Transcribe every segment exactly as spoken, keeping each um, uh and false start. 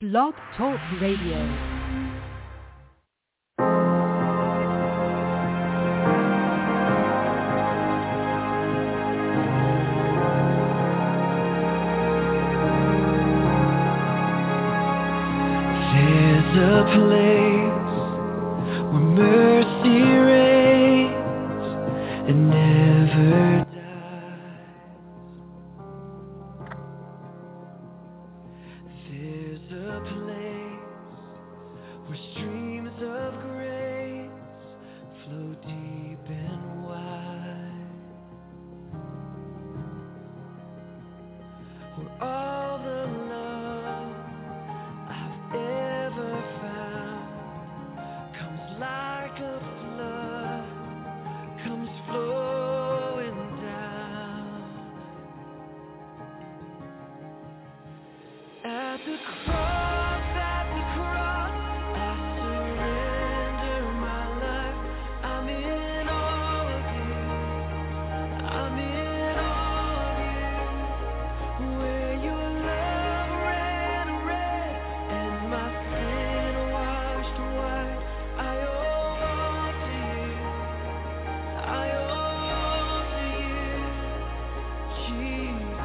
Blog Talk Radio. There's a place where mercy reigns and never dies. There's a place where streams of grace flow deep and wide, where all the love I've ever found comes like a flood, comes flowing down. At the cross, at the cross, I surrender my life. I'm in all of you. I'm in all of you. Where your love ran red and my sin washed white. I owe all to you. I owe all to you, Jesus.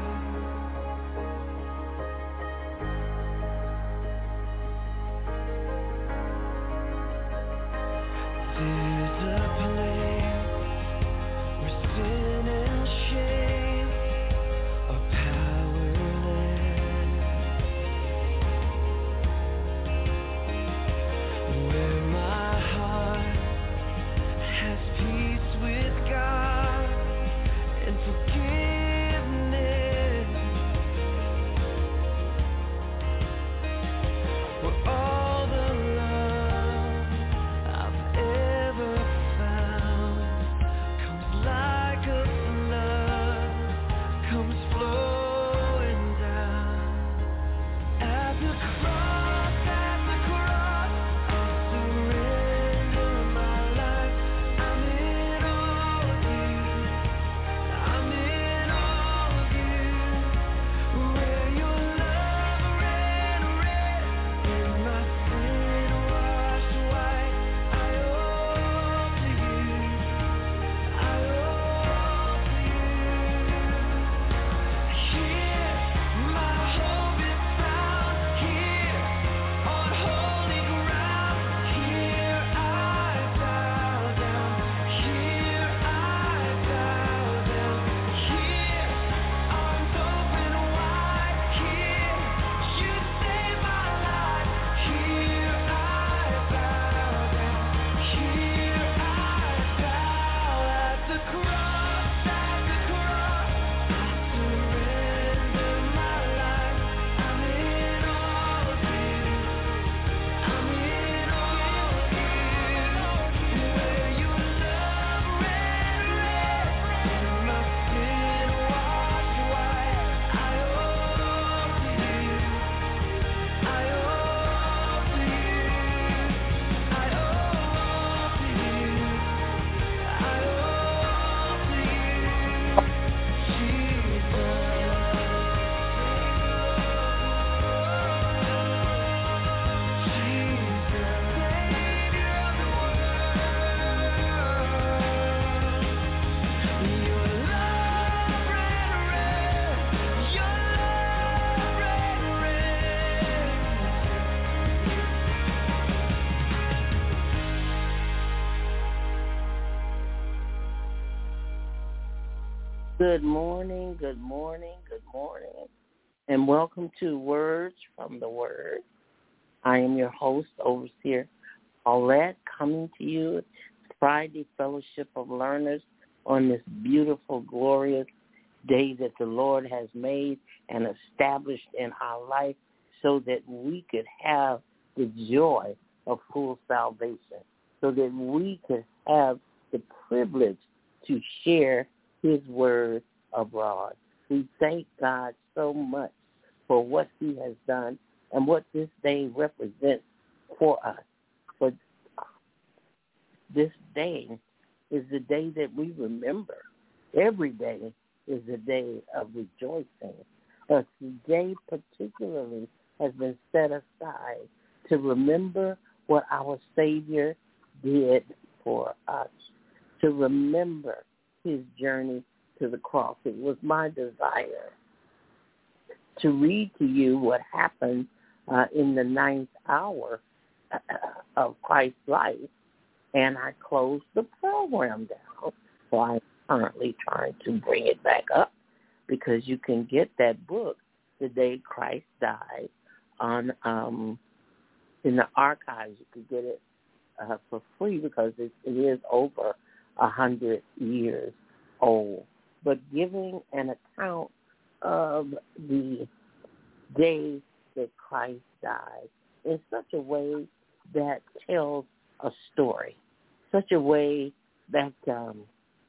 There's a place where sin and shame are powerless, where my heart has peace with God and forgiveness, where all the love I've ever found comes like a flood, comes flowing down. At the cross, at the cross, I surrender my life. I'm in all of you. I'm in all of you. Where your love ran red and my sin washed white. I owe all to you. I owe all to you. Here, my hope is found. Here, on holy ground. Here I bow down. Here I bow down. Here, arms open wide. Here, you save my life. Here I bow down. Here I bow at the cross, at the cross. I surrender my life. I'm in all of you. I'm in all of you. Where your love ran red and my sin washed white. I owe all to you. I owe all to you. I owe all to you. I owe all to you, Good morning, good morning, good morning, and welcome to Words from the Word. I am your host, Overseer Paulette, coming to you Friday Fellowship of Learners on this beautiful, glorious day that the Lord has made and established in our life so that we could have the joy of full salvation, so that we could have the privilege to share his word abroad. We thank God so much for what he has done and what this day represents for us. For this day is the day that we remember. Every day is a day of rejoicing. But today particularly has been set aside to remember what our Savior did for us, to remember his journey to the cross. It was my desire to read to you what happened uh, in the ninth hour of Christ's life, and I closed the program down. So I'm currently trying to bring it back up, because you can get that book, The Day Christ Died, on um, in the archives. You can get it uh, for free, because it, it is over a hundred years old. But giving an account of the day that Christ died in such a way that tells a story, such a way that um,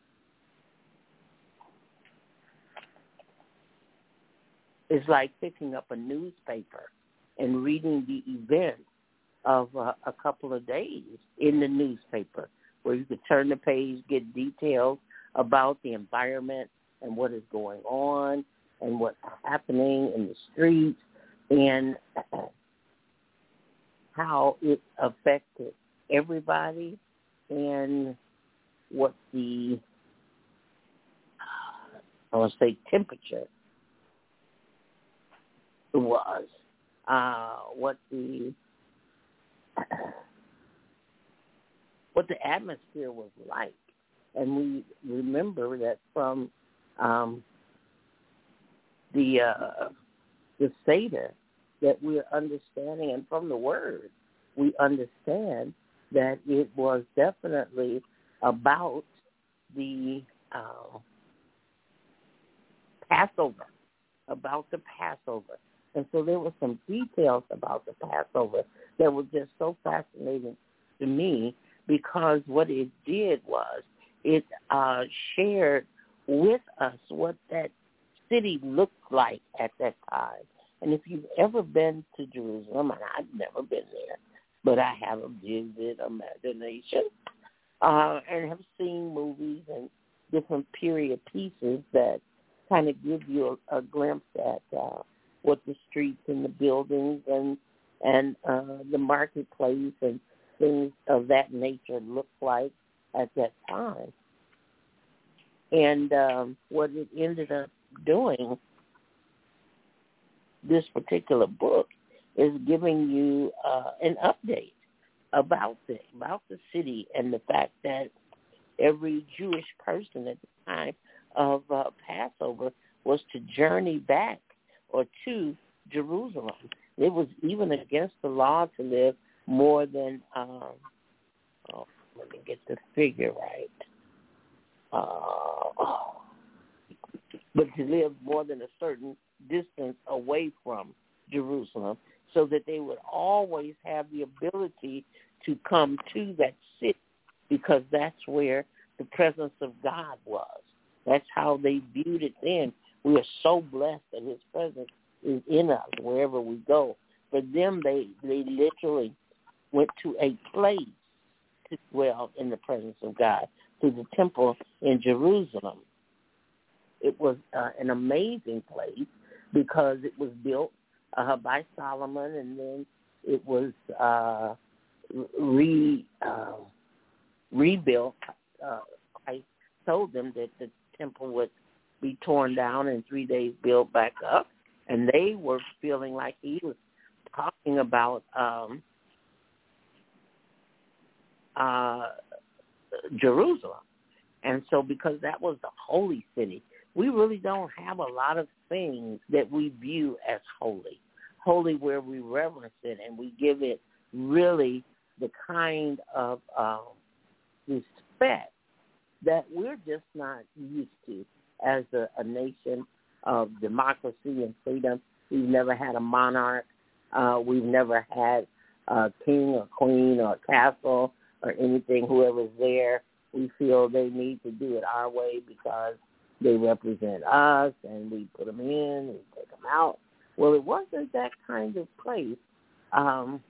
is like picking up a newspaper and reading the events of uh, a couple of days in the newspaper, where you could turn the page, get details about the environment and what is going on and what's happening in the streets, and how it affected everybody, and what the, I want to say, temperature was, uh, what the what the atmosphere was like. And we remember that from um, the uh, the Seder that we're understanding, and from the Word, we understand that it was definitely about the uh, Passover, about the Passover. And so there were some details about the Passover that were just so fascinating to me, because what it did was it uh, shared with us what that city looked like at that time. And if you've ever been to Jerusalem, and I've never been there, but I have a vivid imagination, uh, and have seen movies and different period pieces that kind of give you a, a glimpse at uh, what the streets and the buildings and and uh, the marketplace and things of that nature looked like at that time. And um, what it ended up doing, this particular book, is giving you uh, an update about the, about the city, and the fact that every Jewish person at the time of uh, Passover was to journey back or to Jerusalem. It was even against the law to live more than, um, oh, let me get the figure right, uh, but to live more than a certain distance away from Jerusalem, so that they would always have the ability to come to that city, because that's where the presence of God was. That's how they viewed it then. We are so blessed that his presence is in us wherever we go. For them, they, they literally went to a place to dwell in the presence of God, to the temple in Jerusalem. It was uh, an amazing place, because it was built uh, by Solomon, and then it was uh, re uh, rebuilt. Uh, I told them that the temple would be torn down in three days, built back up, and they were feeling like he was talking about um, uh, Jerusalem. And so, because that was the holy city, we really don't have a lot of things that we view as holy. Holy where we reverence it and we give it really the kind of uh, respect that we're just not used to as a, a nation of democracy and freedom. We've never had a monarch. Uh, we've never had a king or queen or castle or anything. Whoever's there, we feel they need to do it our way because they represent us, and we put them in, we take them out. Well, it wasn't that kind of place. Um,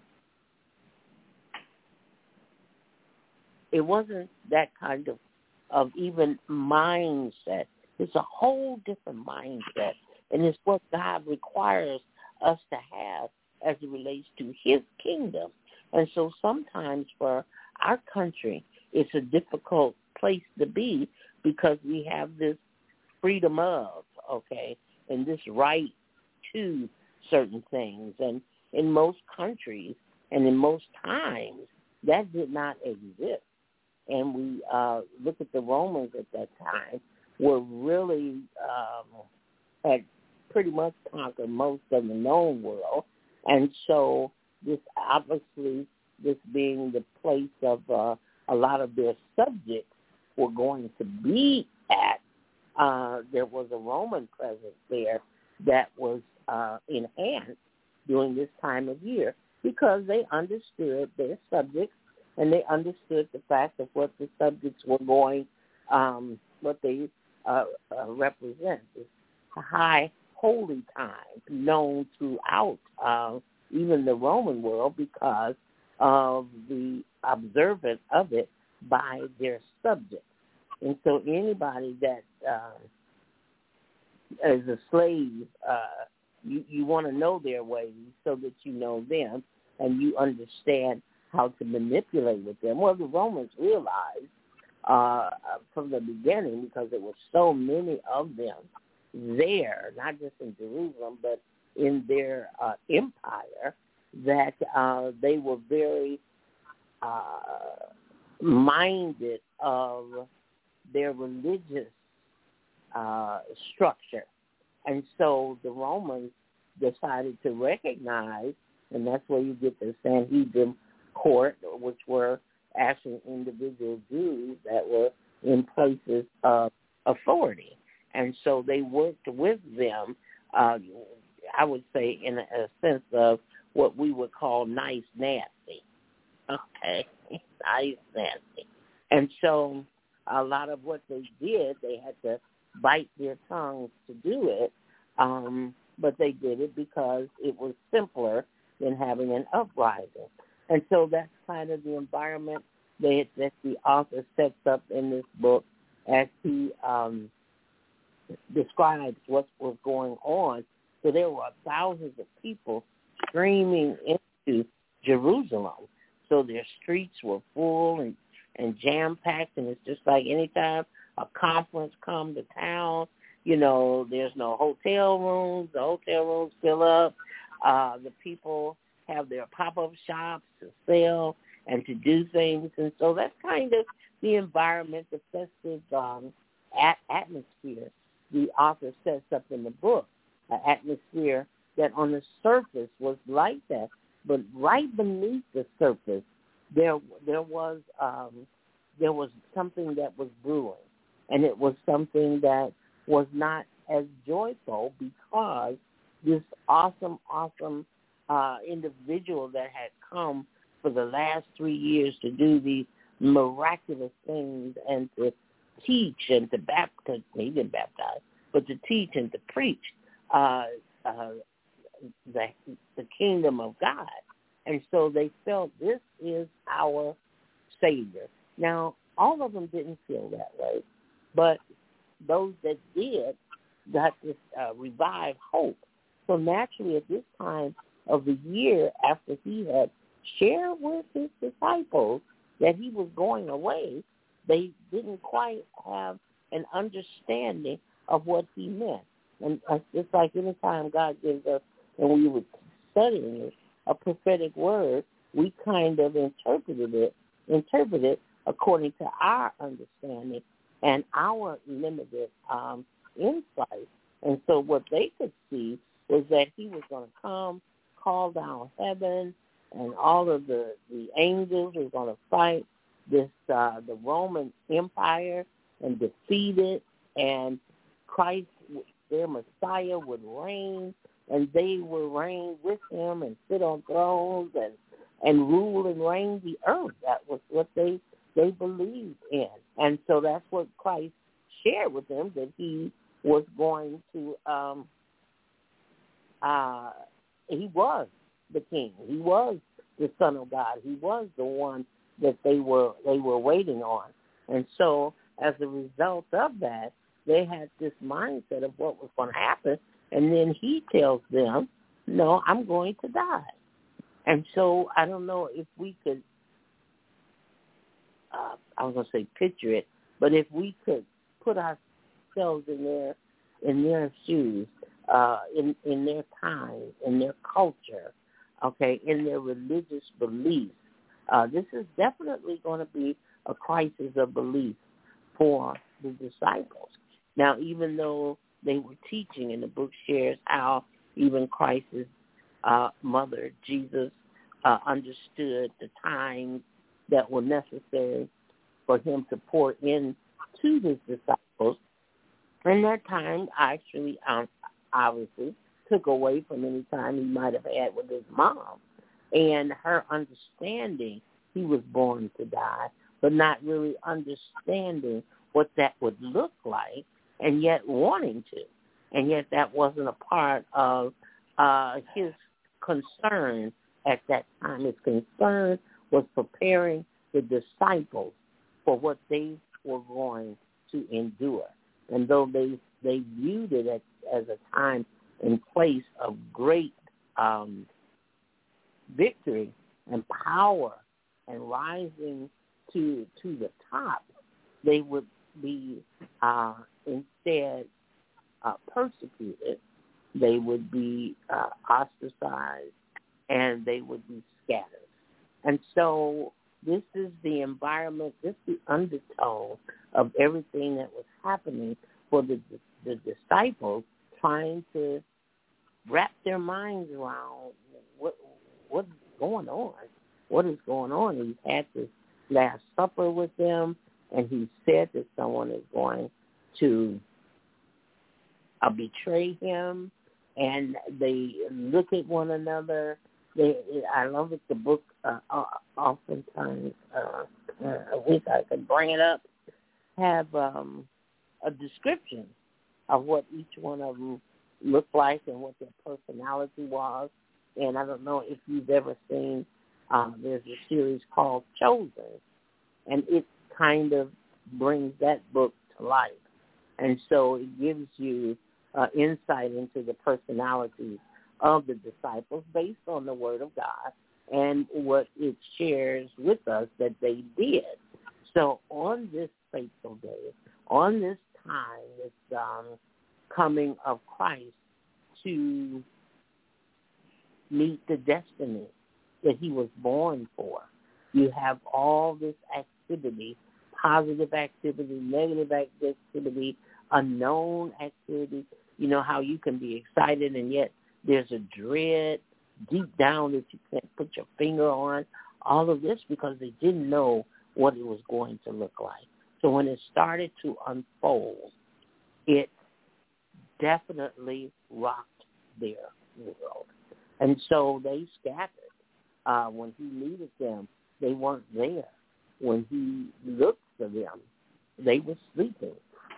it wasn't that kind of, of even mindset. It's a whole different mindset, and it's what God requires us to have as it relates to his kingdom. And so sometimes for our country, it's a difficult place to be because we have this freedom of, okay, and this right to certain things. And in most countries and in most times, that did not exist. And we uh, look at the Romans at that time, were really um, had pretty much conquered most of the known world. And so this obviously, this being the place of uh, a lot of their subjects were going to be at, uh, there was a Roman presence there that was uh, enhanced during this time of year because they understood their subjects and they understood the fact of what the subjects were going, um, what they uh, uh, represent. It's a high holy time known throughout uh, even the Roman world because of the observance of it by their subjects. And so anybody that uh, is a slave, uh, you, you want to know their ways so that you know them and you understand how to manipulate with them. Well, the Romans realized uh, from the beginning, because there were so many of them there, not just in Jerusalem, but in their uh, empire, that uh, they were very uh, minded of their religious uh, structure. And so the Romans decided to recognize, and that's where you get the Sanhedrin court, which were actually individual Jews that were in places of authority. And so they worked with them, uh, I would say, in a, a sense of what we would call nice nasty. Okay, nice nasty. And so a lot of what they did, they had to bite their tongues to do it, um, but they did it because it was simpler than having an uprising. And so that's kind of the environment that, that the author sets up in this book as he um, describes what was going on. So there were thousands of people streaming into Jerusalem. So their streets were full and, and jam-packed, and it's just like anytime a conference come to town, you know, there's no hotel rooms. The hotel rooms fill up. Uh, the people have their pop-up shops to sell and to do things. And so that's kind of the environment, the festive um, at- atmosphere the author sets up in the book, an atmosphere that on the surface was like that. But right beneath the surface, there there was um, there was something that was brewing, and it was something that was not as joyful because this awesome, awesome uh, individual that had come for the last three years to do these miraculous things and to teach and to baptize, he didn't baptize, but to teach and to preach uh, uh, the, the kingdom of God. And so they felt this is our Savior. Now, all of them didn't feel that way, but those that did got this uh, revived hope. So naturally at this time of the year, after he had shared with his disciples that he was going away, they didn't quite have an understanding of what he meant. And it's like any time God gives us, and we were studying it, a prophetic word, we kind of interpreted it, interpret it according to our understanding and our limited um, insight. And so what they could see was that he was going to come, call down heaven, and all of the, the angels were going to fight this uh, the Roman Empire and defeat it, and Christ, their Messiah, would reign, and they would reign with him and sit on thrones and, and rule and reign the earth. That was what they they believed in. And so that's what Christ shared with them, that he was going to, um, uh, he was the king. He was the Son of God. He was the one that they were they were waiting on. And so as a result of that, they had this mindset of what was going to happen. And then he tells them no, I'm going to die. And so I don't know if we could, uh, I was going to say picture it, but if we could put ourselves in their, in their shoes, uh, in, in their time, in their culture, okay, in their religious beliefs, uh, this is definitely going to be a crisis of belief for the disciples. Now, even though they were teaching, and the book shares how even Christ's uh, mother, Jesus, uh, understood the times that were necessary for him to pour in to his disciples. And that time actually, um, obviously, took away from any time he might have had with his mom. And her understanding he was born to die, but not really understanding what that would look like, and yet wanting to. And yet that wasn't a part of uh, his concern at that time. His concern was preparing the disciples for what they were going to endure. And though they they viewed it as, as a time and place of great um, victory and power and rising to to the top, they would be uh, instead uh, persecuted. They would be uh, ostracized, and they would be scattered. And so this is the environment, this is the undertone of everything that was happening for the, the disciples, trying to wrap their minds around what what's going on. What is going on? He had this Last Supper with them, and he said that someone is going to uh, betray him, and they look at one another. They, I love it, the book uh, oftentimes, uh, uh, I wish I could bring it up, have um, a description of what each one of them looked like and what their personality was. And I don't know if you've ever seen, uh, there's a series called Chosen, and it kind of brings that book to life. And so it gives you uh, insight into the personalities of the disciples based on the Word of God and what it shares with us that they did. So on this fateful day, on this time, this um, coming of Christ to meet the destiny that he was born for, you have all this activity, positive activity, negative activity, unknown activity. You know how you can be excited and yet there's a dread deep down that you can't put your finger on. All of this because they didn't know what it was going to look like. So when it started to unfold, it definitely rocked their world. And so they scattered. Uh, when he needed them, they weren't there. When he looked for them, they were sleeping.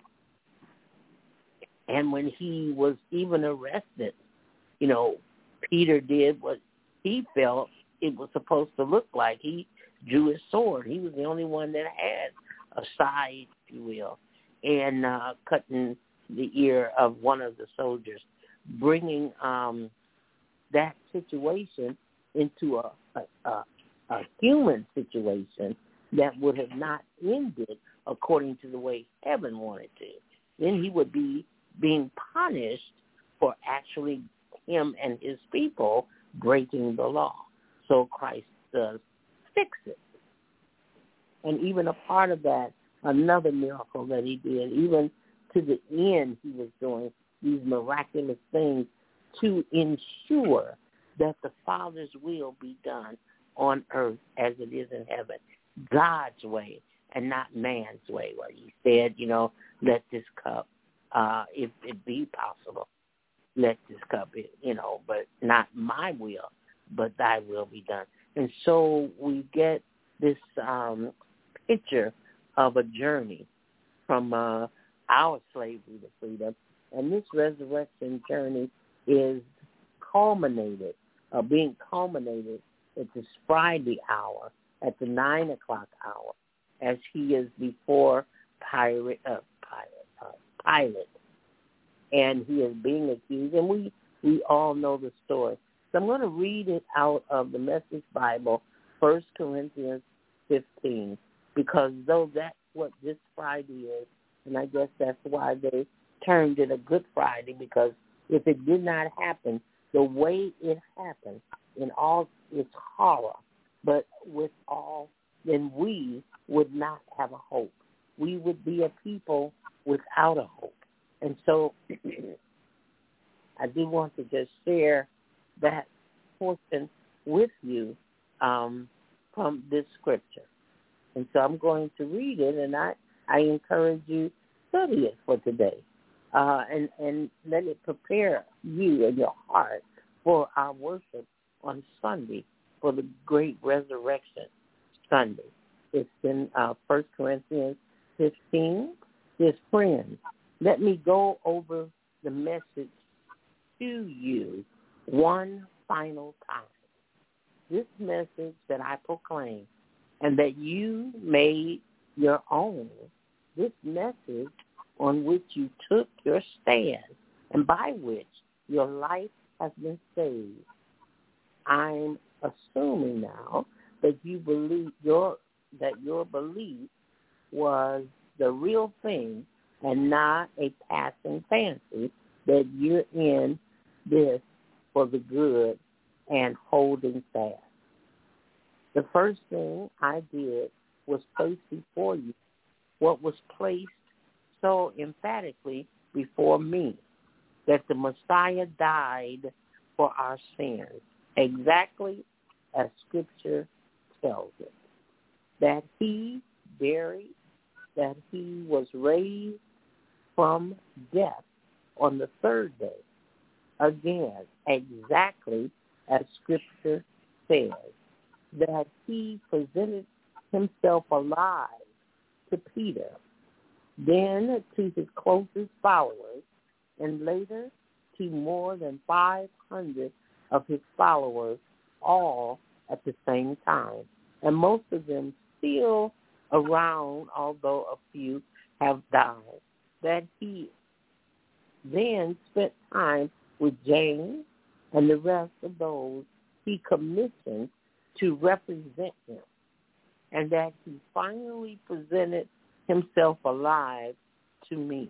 And when he was even arrested, you know, Peter did what he felt it was supposed to look like. He drew his sword. He was the only one that had a side, if you will, and uh, cutting the ear of one of the soldiers, bringing um, that situation into a, a, a, a human situation that would have not ended according to the way heaven wanted to. Then he would be being punished for actually him and his people breaking the law. So Christ does fix it. And even a part of that, another miracle that he did, even to the end he was doing these miraculous things to ensure that the Father's will be done on earth as it is in heaven. God's way and not man's way. Where he said, you know, let this cup, uh, if it be possible, let this cup be, you know, but not my will, but thy will be done. And so we get this um, picture of a journey from uh, our slavery to freedom. And this resurrection journey is culminated, uh, being culminated at this Friday hour, at the nine o'clock hour, as he is before Pilate, uh, Pilate, uh, Pilate, and he is being accused. And we we all know the story. So I'm going to read it out of the Message Bible, First Corinthians fifteen, because though that's what this Friday is, and I guess that's why they termed it a Good Friday, because if it did not happen the way it happened, in all its horror, but with all, then we would not have a hope. We would be a people without a hope. And so I do want to just share that portion with you um, from this scripture. And so I'm going to read it, and I, I encourage you to study it for today. Uh, and, and let it prepare you and your heart for our worship on Sunday, for the great resurrection Sunday. It's in uh, First Corinthians fifteen. Dear friends, let me go over the message to you one final time. This message that I proclaim and that you made your own, this message on which you took your stand and by which your life has been saved. I'm assuming now that you believe your that your belief was the real thing and not a passing fancy, that you're in this for the good and holding fast. The first thing I did was place before you what was placed so emphatically before me, that the Messiah died for our sins, exactly as Scripture tells it, that he buried, that he was raised from death on the third day, again, exactly as Scripture says, that he presented himself alive to Peter, then to his closest followers, and later to more than five hundred of his followers, all at the same time, and most of them still around, although a few have died. That he then spent time with James and the rest of those he commissioned to represent him, and that he finally presented himself alive to me.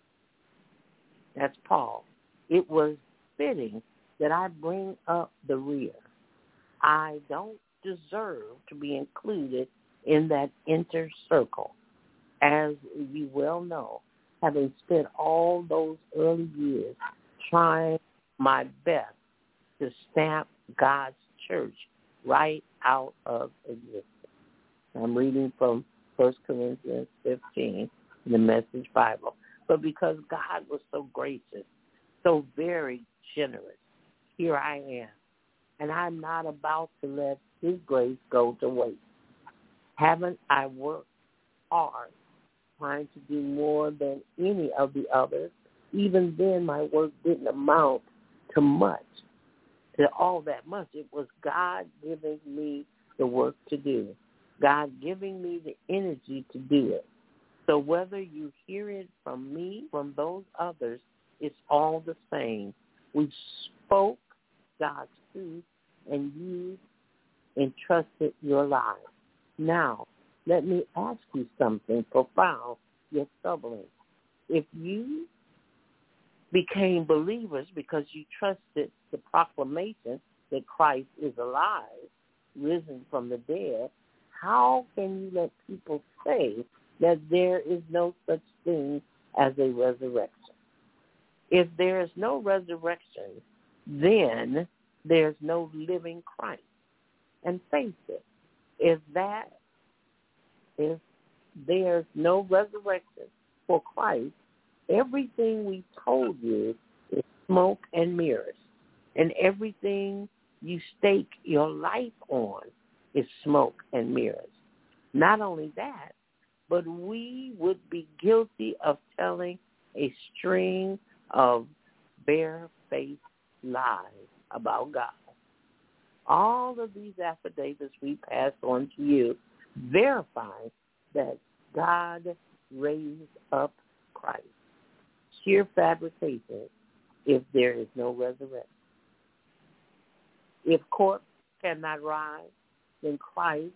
That's Paul. It was fitting that I bring up the rear. I don't deserve to be included in that inner circle, as you well know, having spent all those early years trying my best to stamp God's church right out of existence. I'm reading from First Corinthians fifteen in the Message Bible. But because God was so gracious, so very generous, here I am. And I'm not about to let his grace go to waste. Haven't I worked hard trying to do more than any of the others? Even then, my work didn't amount to much, to all that much. It was God giving me the work to do, God giving me the energy to do it. So whether you hear it from me, from those others, it's all the same. We spoke God's truth, and you entrusted your lives. Now, let me ask you something profound yet troubling. If you became believers because you trusted the proclamation that Christ is alive, risen from the dead, how can you let people say that there is no such thing as a resurrection? If there is no resurrection, then there's no living Christ. And face it, if that, if there's no resurrection for Christ, everything we told you is smoke and mirrors. And everything you stake your life on is smoke and mirrors. Not only that, but we would be guilty of telling a string of bare-faced lies about God. All of these affidavits we pass on to you verify that God raised up Christ. Sheer fabrication if there is no resurrection. If corpse cannot rise, then Christ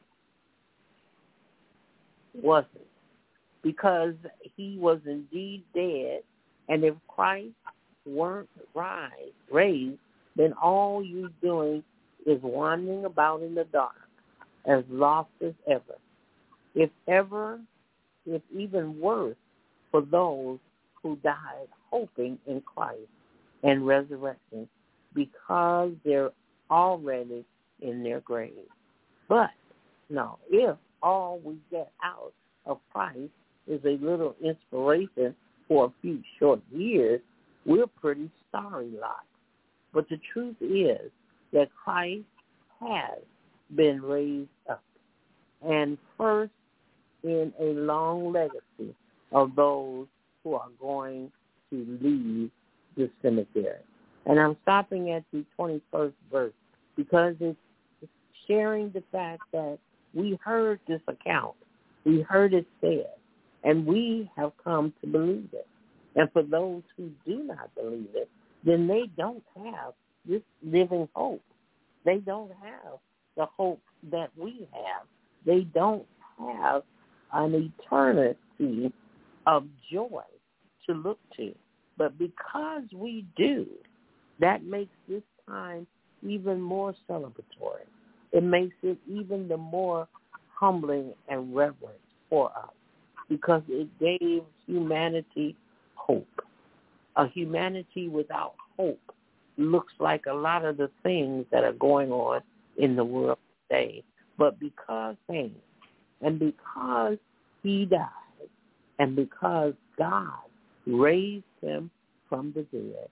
wasn't, because he was indeed dead. And if Christ weren't rise, raised, then all you're doing is wandering about in the dark, as lost as ever. If ever, if even worse, for those who died hoping in Christ and resurrection, because they're already in their grave. But, no, if all we get out of Christ is a little inspiration for a few short years, we're pretty sorry lot. But the truth is that Christ has been raised up, and first in a long legacy of those who are going to leave the cemetery. And I'm stopping at the twenty-first verse because it's sharing the fact that we heard this account. We heard it said, and we have come to believe it. And for those who do not believe it, then they don't have this living hope. They don't have the hope that we have. They don't have an eternity of joy to look to. But because we do, that makes this time even more celebratory. It makes it even the more humbling and reverent for us, because it gave humanity hope. A humanity without hope looks like a lot of the things that are going on in the world today. But because he, and because he died, and because God raised him from the dead,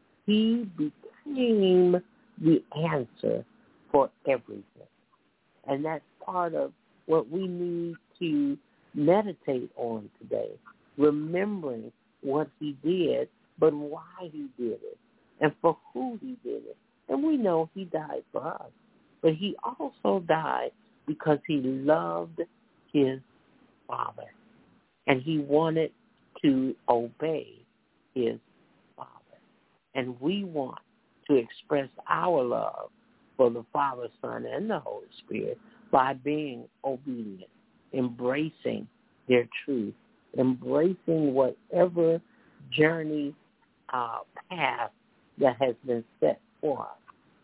he became the answer for everything. And that's part of what we need to meditate on today, remembering what he did, but why he did it, and for who he did it. And we know he died for us, but he also died because he loved his Father, and he wanted to obey his Father. And we want to express our love for the Father, Son, and the Holy Spirit by being obedient, embracing their truth, embracing whatever journey, uh, path that has been set for us.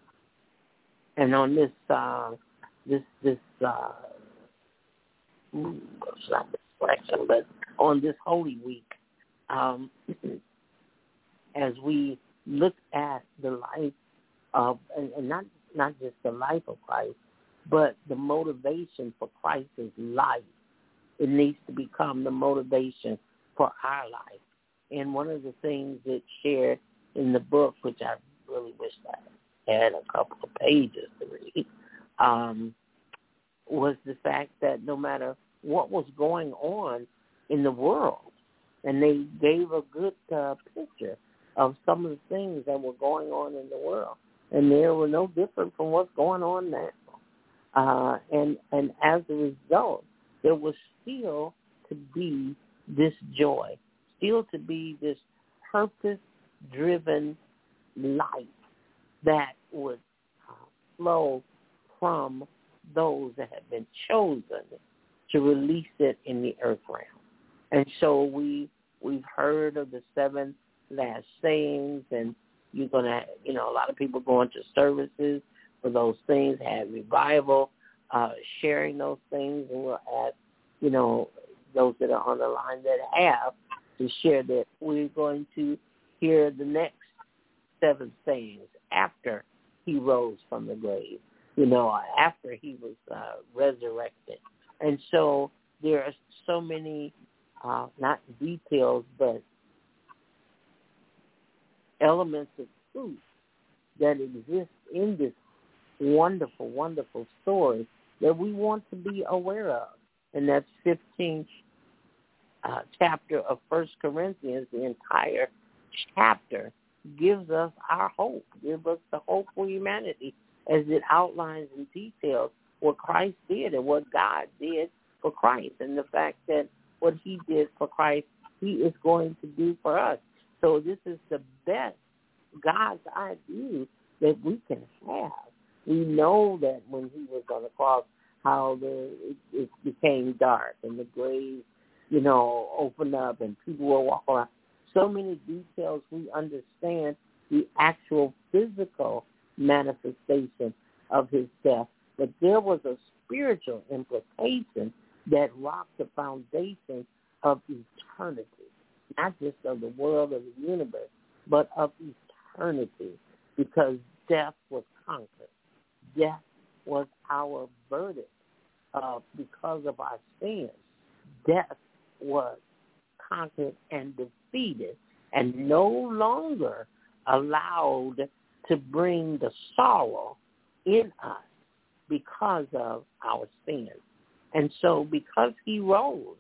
And on this, uh, this, this, uh, it's not distraction, but on this Holy Week, um, as we look at the life of, and, and not not just the life of Christ, but the motivation for Christ's life, it needs to become the motivation for our life. And one of the things that's shared in the book, which I really wish I had a couple of pages to read, um, was the fact that no matter what was going on in the world, and they gave a good uh, picture of some of the things that were going on in the world, and they were no different from what's going on now. Uh, and, and as a result, there was still to be this joy, still to be this purpose-driven life that would uh, flow from those that have been chosen to release it in the earth realm. And so we, we've heard of the seven last sayings, and you're going to, you know, a lot of people going to services for those things, have revival, uh, sharing those things, and we'll ask, you know, those that are on the line that have to share that. We're going to hear the next seven sayings after he rose from the grave, you know, after he was uh, resurrected. And so there are so many, uh, not details, but elements of truth that exist in this wonderful, wonderful story that we want to be aware of. And that's fifteenth uh, chapter of First Corinthians. The entire chapter gives us our hope, gives us the hope for humanity as it outlines in detail what Christ did and what God did for Christ, and the fact that what he did for Christ, he is going to do for us. So this is the best God's eye view that we can have. We know that when he was on the cross, how the it, it became dark and the grave, you know, opened up and people were walking around. So many details we understand the actual physical manifestation of his death. But there was a spiritual implication that rocked the foundation of eternity, not just of the world or the universe, but of eternity, because death was conquered. Death was our verdict uh, because of our sins. Death was conquered and defeated and no longer allowed to bring the sorrow in us because of our sins. And so because he rose,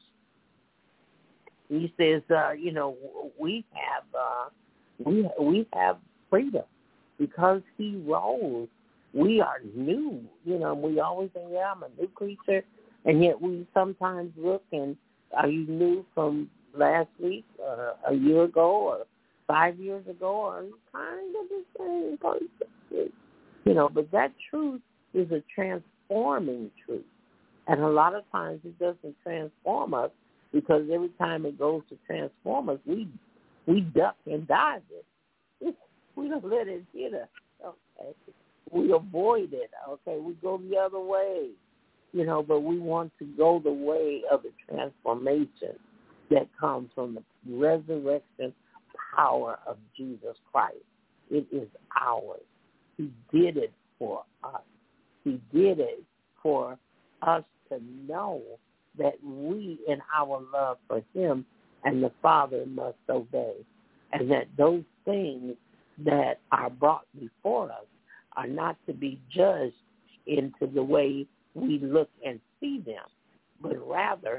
he says, uh, you know, we have uh, we we have freedom. Because he rose, we are new. You know, we always say, yeah, I'm a new creature. And yet we sometimes look and, are you new from last week or a year ago or five years ago? Or are you kind of the same person? You know, but that truth is a transforming truth. And a lot of times it doesn't transform us because every time it goes to transform us, we we duck and dive it. We don't let it hit us. Okay. We avoid it. Okay. We go the other way. You know, but we want to go the way of the transformation that comes from the resurrection power of Jesus Christ. It is ours. He did it for us. He did it for us to know that we, in our love for him and the Father, must obey. And that those things that are brought before us are not to be judged into the way we look and see them, but rather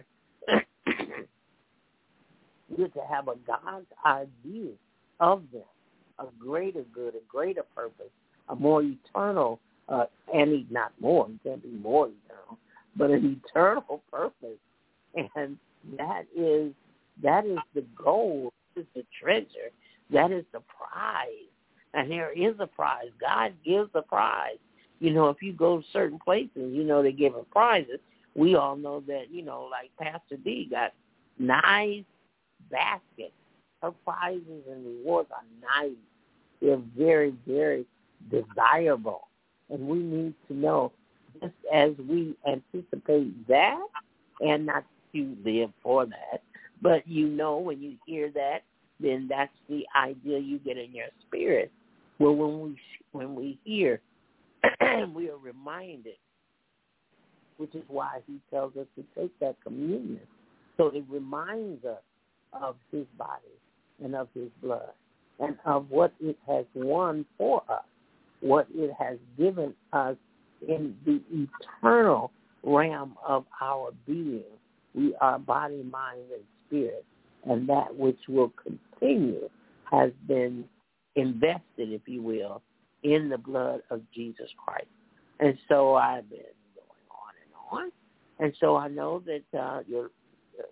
we're to have a God's eye view of them, a greater good, a greater purpose, a more eternal, uh, and not more, it can't be more eternal, but an eternal purpose. And that is that is the goal, is the treasure, that is the prize. And there is a prize. God gives a prize. You know, if you go to certain places, you know, they give prizes. We all know that, you know, like Pastor D got nice baskets. Her prizes and rewards are nice. They're very, very desirable. And we need to know, just as we anticipate that, and not to live for that, but you know when you hear that, then that's the idea you get in your spirit. Well, when we when we hear, we are reminded, which is why he tells us to take that communion. So it reminds us of his body and of his blood and of what it has won for us, what it has given us in the eternal realm of our being. We are body, mind, and spirit, and that which will continue has been invested, if you will, in the blood of Jesus Christ. And so I've been going on and on. And so I know that uh, your, your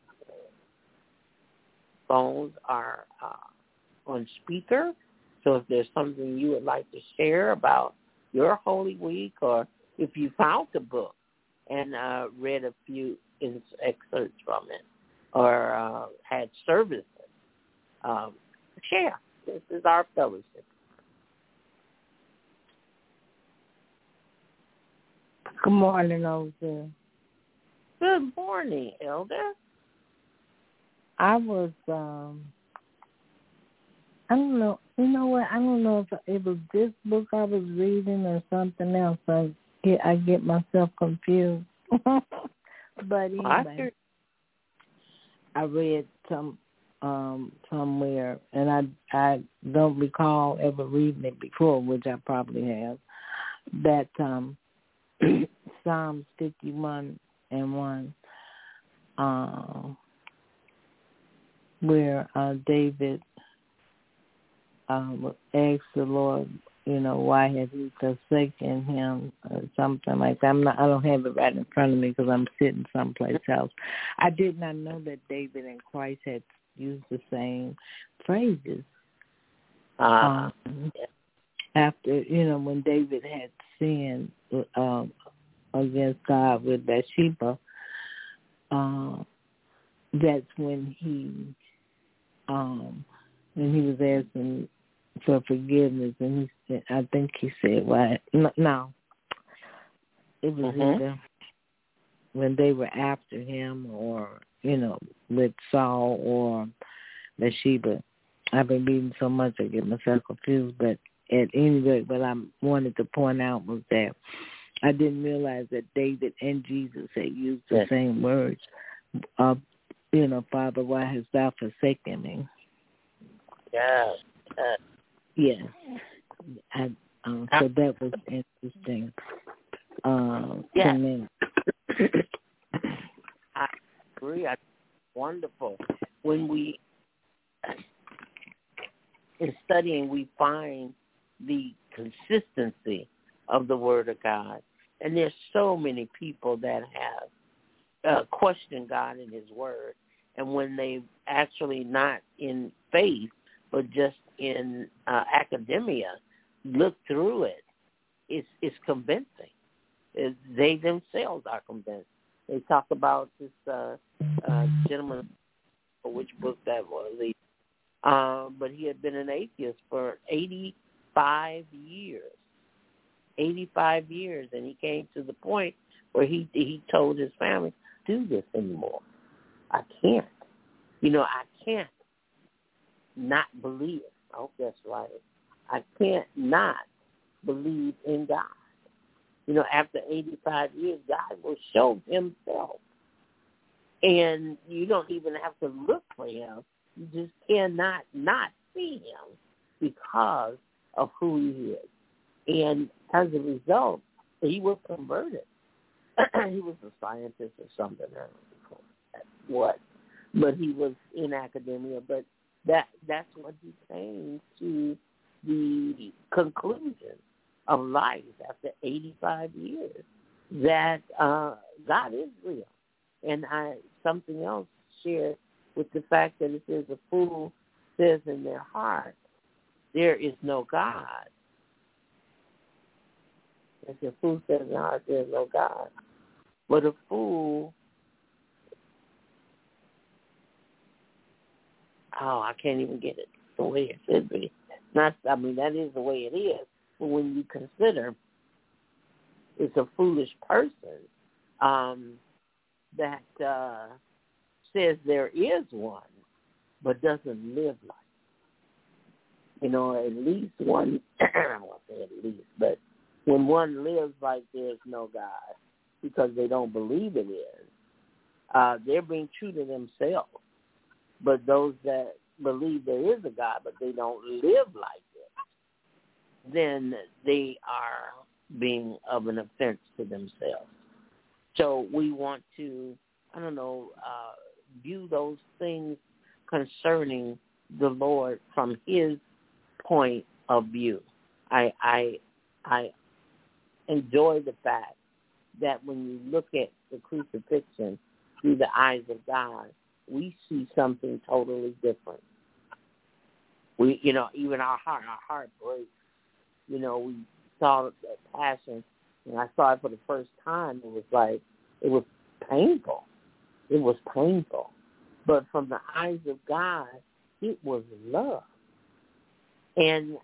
phones are uh, on speaker. So if there's something you would like to share about your Holy Week, or if you found the book and uh, read a few excerpts from it, or uh, had services, um, share. This is our fellowship. Good morning, Elder. Good morning, Elder. I was, um, I don't know, you know what, I don't know if it was this book I was reading or something else. I get, I get myself confused. But anyway, I read some um, somewhere, and I I don't recall ever reading it before, which I probably have, that um, Psalms fifty-one and one, uh, where uh, David um, asked the Lord, you know, why had he forsaken him, or something like that. I'm not, I don't have it right in front of me because I'm sitting someplace else. I did not know that David and Christ had used the same phrases. Uh, um, after, you know, when David had sinned um, against God with Bathsheba, uh, that's when he, um, when he was asking for forgiveness, and he said, I think he said, "Why? No, no. It was mm-hmm. either when they were after him, or you know, with Saul or Bathsheba." I've been reading so much I get myself confused, but at any rate, what I wanted to point out was that I didn't realize that David and Jesus had used the yes. same words. Uh, you know, Father, why hast thou forsaken me? Yeah. Uh, Yeah. I, um, so that was interesting uh, yeah. to me. I agree. I, wonderful. When we, in studying, we find the consistency of the Word of God. And there's so many people that have uh, questioned God and His Word. And when they actually not in faith, but just in uh, academia, look through it, it's, it's convincing. It, they themselves are convinced. They talk about this uh, uh, gentleman, which book that was, uh, but he had been an atheist for eighty-five years. eighty-five years, and he came to the point where he he told his family, do this anymore. I can't. You know, I can't not believe. I hope that's right. I can't not believe in God. You know, after eighty-five years, God will show himself. And you don't even have to look for him. You just cannot not see him because of who he is. And as a result, he was converted. He was a scientist or something. I don't know what. But he was in academia. But that that's what he came to the conclusion of life after eighty-five years, that uh, God is real. And I something else shared with the fact that it says a fool says in their heart, there is no God. As a fool says in their heart, there is no God. But a fool, oh, I can't even get it the way it should be. Not, I mean, that is the way it is. But when you consider it's a foolish person um, that uh, says there is one, but doesn't live like it. You know, at least one, I won't say at least, but when one lives like there's no God because they don't believe it is, uh, they're being true to themselves. But those that believe there is a God, but they don't live like it, then they are being of an offense to themselves. So we want to, I don't know, uh, view those things concerning the Lord from his point of view. I I I enjoy the fact that when you look at the crucifixion through the eyes of God, we see something totally different. We, you know, even our heart, our heart breaks. You know, we saw the passion, and I saw it for the first time. It was like, it was painful. It was painful. But from the eyes of God, it was love. And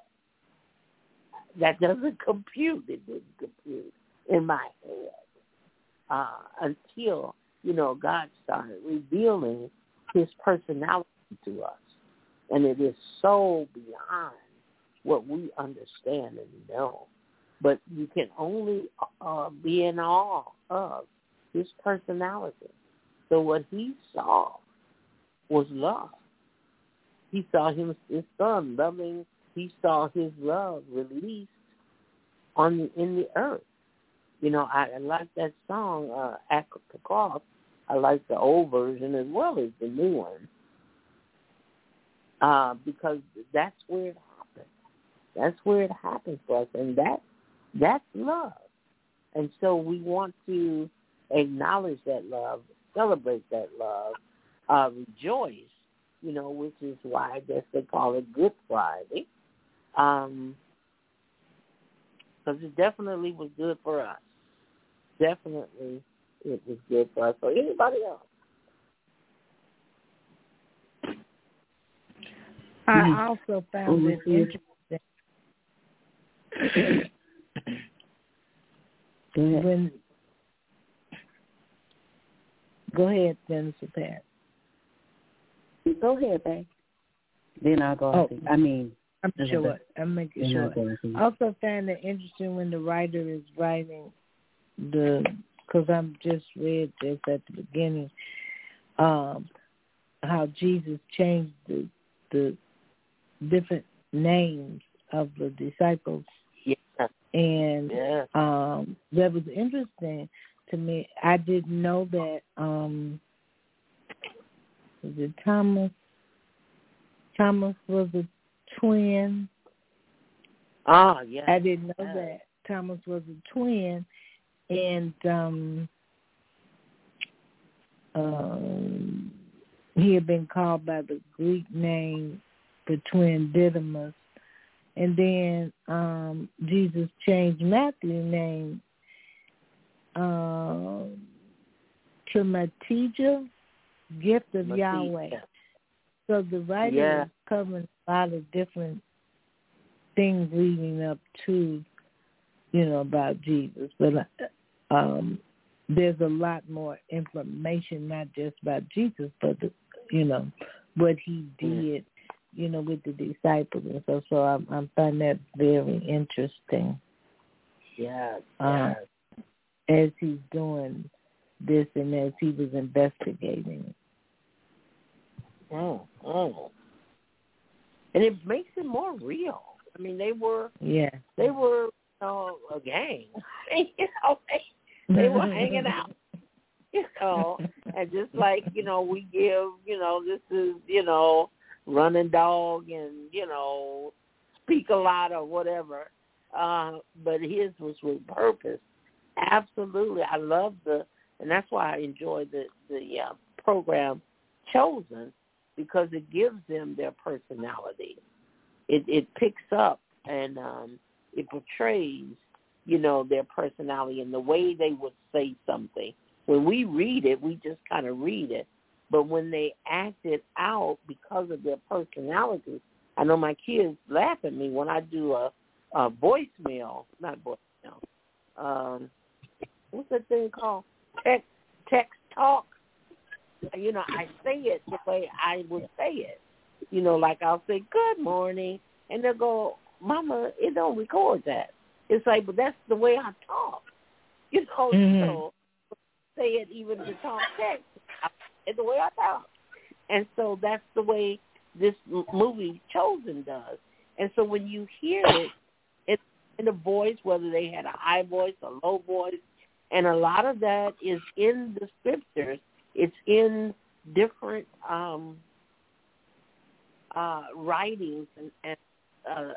I, that doesn't compute. It didn't compute in my head uh, until, you know, God started revealing his personality to us. And it is so beyond what we understand and know. But you can only uh, be in awe of his personality. So what he saw was love. He saw him, his son loving. He saw his love released on the, in the earth. You know, I, I like that song, uh, At the Cross. I like the old version as well as the new one. Uh, because that's where it happens. That's where it happens for us, and that that's love. And so we want to acknowledge that love, celebrate that love, uh, rejoice you know, which is why I guess they call it Good Friday. Um, because it definitely was good for us. Definitely it was good for us. So anybody else? I mm-hmm. also found it interesting. Go ahead. When, go ahead, Minister Pat. Go ahead, babe. Then I'll go. Oh, I mean, I'm sure. I'm making sure. I also found it interesting when the writer is writing the, because I'm just read this at the beginning, um, how Jesus changed the the different names of the disciples. Yeah. And yeah. um, that was interesting to me. I didn't know that. Um, was it Thomas? Thomas was a twin. Ah, yeah. I didn't know yeah. that Thomas was a twin, and um, um, he had been called by the Greek name the twin Didymus, and then um, Jesus changed Matthew's name uh, to Matija, gift of Matija. Yahweh. So the writer yeah. is covering a lot of different things leading up to, you know, about Jesus. But um, there's a lot more information, not just about Jesus, but, the, you know, what he did, you know, with the disciples. And so, so I, I find that very interesting. Yeah. Uh, as he's doing this and as he was investigating. Oh, oh. And it makes it more real. I mean, they were, yeah, they were, you know, a gang. you know, they, they were hanging out. You know, and just like, you know, we give, you know, this is, you know, running dog and, you know, speak a lot or whatever. Uh, but his was with purpose. Absolutely. I love the, and that's why I enjoy the, the uh, program Chosen, because it gives them their personality. It, it picks up and um, it portrays, you know, their personality and the way they would say something. When we read it, we just kind of read it. But when they act it out because of their personality, I know my kids laugh at me when I do a, a voicemail, not voicemail, um, what's that thing called? Text, text talk. You know, I say it the way I would say it. You know, like I'll say, good morning, and they'll go, Mama, it don't record that. It's like, but that's the way I talk. You know, mm-hmm. so say it even to talk text. It's the way I talk. And so that's the way this movie Chosen does. And so when you hear it, it's in a voice, whether they had a high voice, a low voice, and a lot of that is in the scriptures. It's in different um, uh, writings and, and uh,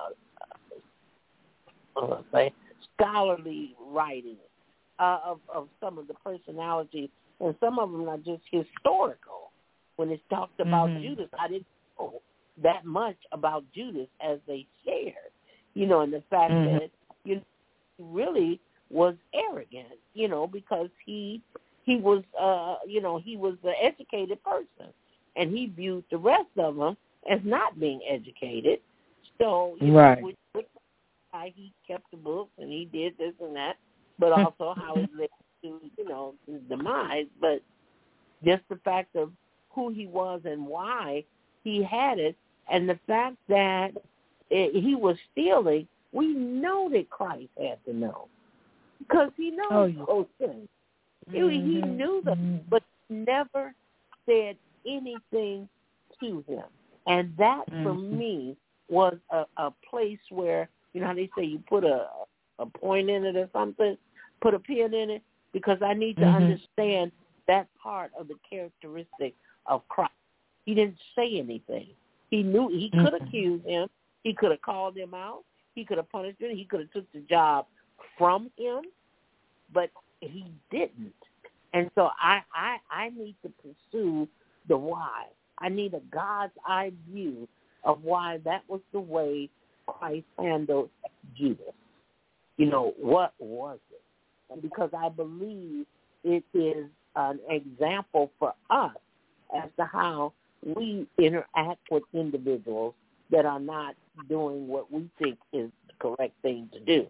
uh, uh, say scholarly writings uh, of, of some of the personalities, and some of them are just historical. When it's talked about mm-hmm. Judas, I didn't know that much about Judas as they shared, you know, and the fact mm-hmm. that you know, he really was arrogant, you know, because he he was, uh, you know, he was an educated person, and he viewed the rest of them as not being educated. So, you right. know, with, with how he kept the books and he did this and that, but also how it led to, you know, his demise. But just the fact of who he was and why he had it, and the fact that it, he was stealing, we know that Christ had to know, because he knows oh, yeah. those things. Mm-hmm. He, he knew them, mm-hmm. but never said anything to him. And that, mm-hmm. for me, was a, a place where, you know how they say you put a, a point in it or something, put a pin in it, because I need to mm-hmm. understand that part of the characteristic of Christ. He didn't say anything. He knew he could mm-hmm. accuse him. He could have called him out. He could have punished him. He could have took the job from him, but he didn't. And so I, I, I need to pursue the why. I need a God's eye view of why that was the way Christ handled Judas. You know, what was it? And because I believe it is an example for us as to how we interact with individuals that are not doing what we think is the correct thing to do.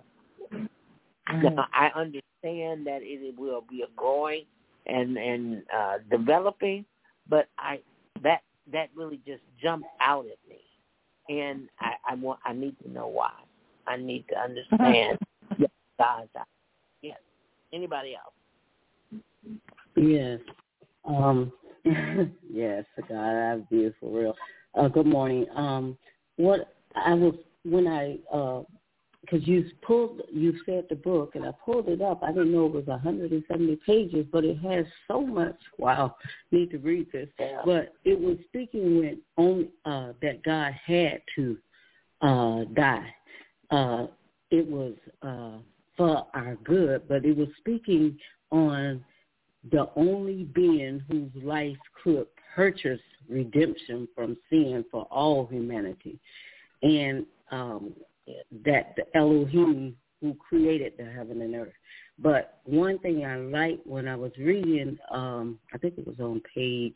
Mm-hmm. Now, I understand that it will be a growing and and uh, developing, but I that that really just jumped out at me, and I, I want I need to know why. I need to understand God's eye. Yes. Anybody else? Yes. Um. Yes, God, I view for real. Uh, good morning. Um. What I was when I uh. Because you pulled, you said the book, and I pulled it up. I didn't know it was one hundred seventy pages, but it has so much. Wow, need to read this. Yeah. But it was speaking when only uh, that God had to uh, die. Uh, it was uh, for our good, but it was speaking on the only being whose life could purchase redemption from sin for all humanity, and um, that the Elohim who created the heaven and earth. But one thing I liked when I was reading, um, I think it was on page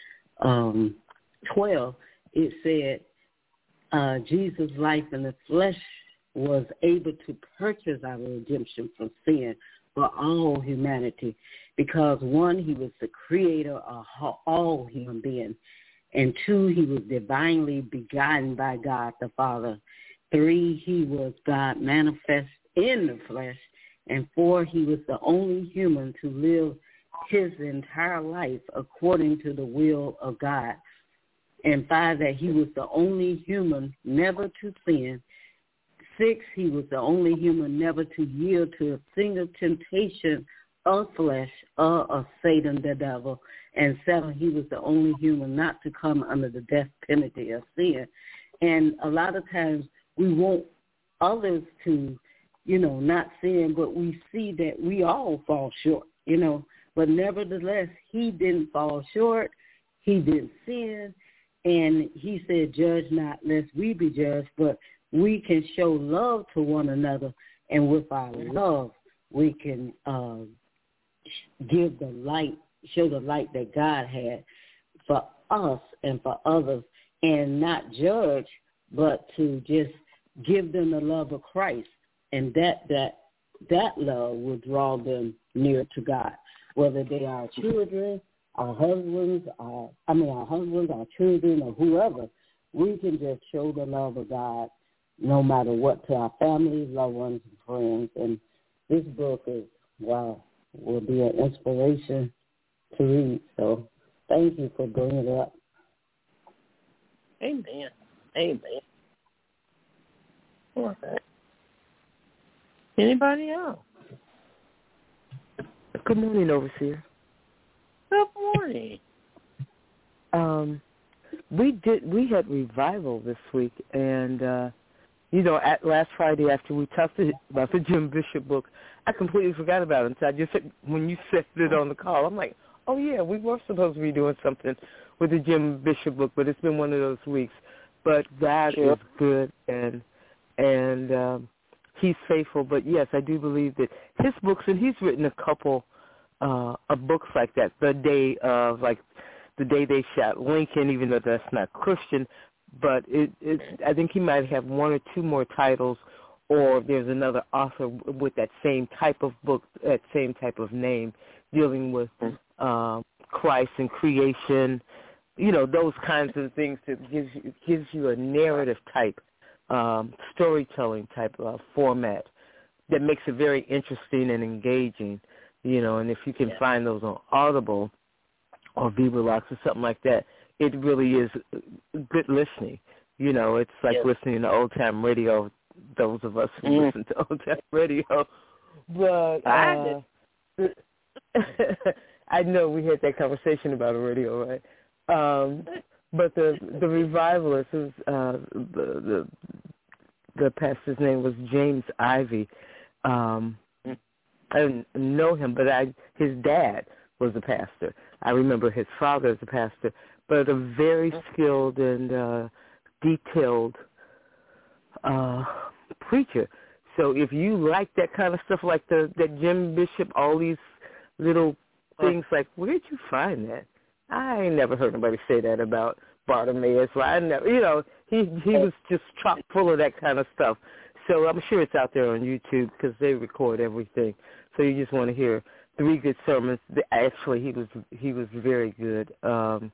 um, twelve, it said uh, Jesus' life in the flesh was able to purchase our redemption from sin for all humanity because, one, he was the creator of all human beings, and two, he was divinely begotten by God the Father. Three, he was God manifest in the flesh. And four, he was the only human to live his entire life according to the will of God. And five, that he was the only human never to sin. Six, he was the only human never to yield to a single temptation of flesh or of Satan the devil. And seven, he was the only human not to come under the death penalty of sin. And a lot of times, we want others to, you know, not sin, but we see that we all fall short, you know. But nevertheless, he didn't fall short. He didn't sin. And he said, judge not lest we be judged, but we can show love to one another. And with our love, we can uh, give the light, show the light that God had for us and for others, and not judge, but to just give them the love of Christ, and that that that love will draw them near to God, whether they are children, our husbands, our I mean our husbands, our children, or whoever. We can just show the love of God, no matter what, to our families, loved ones, and friends. And this book is wow, will be an inspiration to read. So, thank you for bringing it up. Amen. Amen. Okay. Anybody else? Good morning, Overseer. Good morning. Um, we did. We had revival this week, and uh, you know, at last Friday after we talked about the Jim Bishop book, I completely forgot about it. So I just when you said it on the call, I'm like, oh yeah, we were supposed to be doing something with the Jim Bishop book, but it's been one of those weeks. But God sure. is good, and and um, he's faithful. But, yes, I do believe that his books, and he's written a couple uh, of books like that, the day of, like, the day they shot Lincoln, even though that's not Christian. But it, it, I think he might have one or two more titles, or there's another author with that same type of book, that same type of name, dealing with uh, Christ and creation, you know, those kinds of things that gives you, gives you a narrative type, um, storytelling type of format that makes it very interesting and engaging, you know, and if you can yeah. find those on Audible or VibraLox or something like that, it really is good listening. You know, it's like yeah. listening to old-time radio, those of us who mm. listen to old-time radio. But uh, I know we had that conversation about the radio, right? Um, but the the revivalist, is, uh, the, the the pastor's name was James Ivy. Um, I didn't know him, but I his dad was a pastor. I remember his father as a pastor, but a very skilled and uh, detailed uh, preacher. So if you like that kind of stuff, like the that Jim Bishop, all these little things, like, where'd you find that? I ain't never heard nobody say that about Bartimaeus. Well, I never, you know, he he was just chock full of that kind of stuff. So I'm sure it's out there on YouTube because they record everything. So you just want to hear three good sermons. Actually, he was he was very good. Um,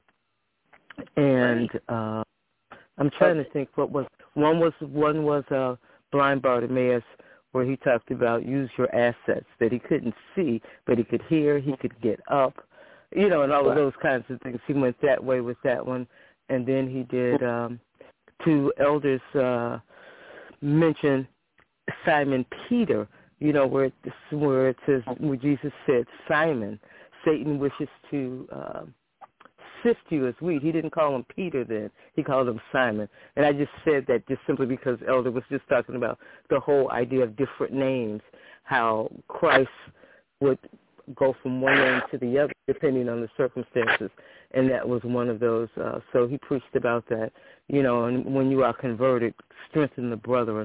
and uh, I'm trying to think what was one was one was uh, Blind Bartimaeus, where he talked about use your assets, that he couldn't see, but he could hear, he could get up, you know, and all of those kinds of things. He went that way with that one. And then he did um, two elders uh, mention Simon Peter, you know, where it, where it says, where Jesus said, Simon, Satan wishes to uh, sift you as wheat. He didn't call him Peter then. He called him Simon. And I just said that just simply because Elder was just talking about the whole idea of different names, how Christ would go from one name to the other depending on the circumstances. And that was one of those. Uh, so he preached about that, you know, and when you are converted, strengthen the brethren.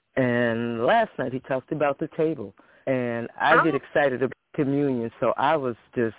And last night he talked about the table. And I get excited about communion, so I was just,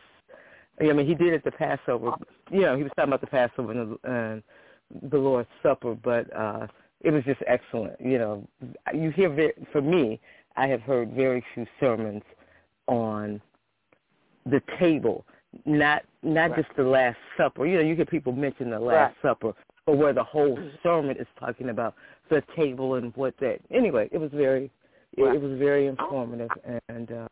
I mean, he did it at the Passover. You know, he was talking about the Passover and the, and the Lord's Supper, but uh, it was just excellent. You know, you hear, very, for me, I have heard very few sermons on the table, not not right. just the Last Supper. You know, you hear people mention the Last right. Supper, but where the whole sermon is talking about the table and what that. Anyway, it was very, right. it, it was very informative and uh,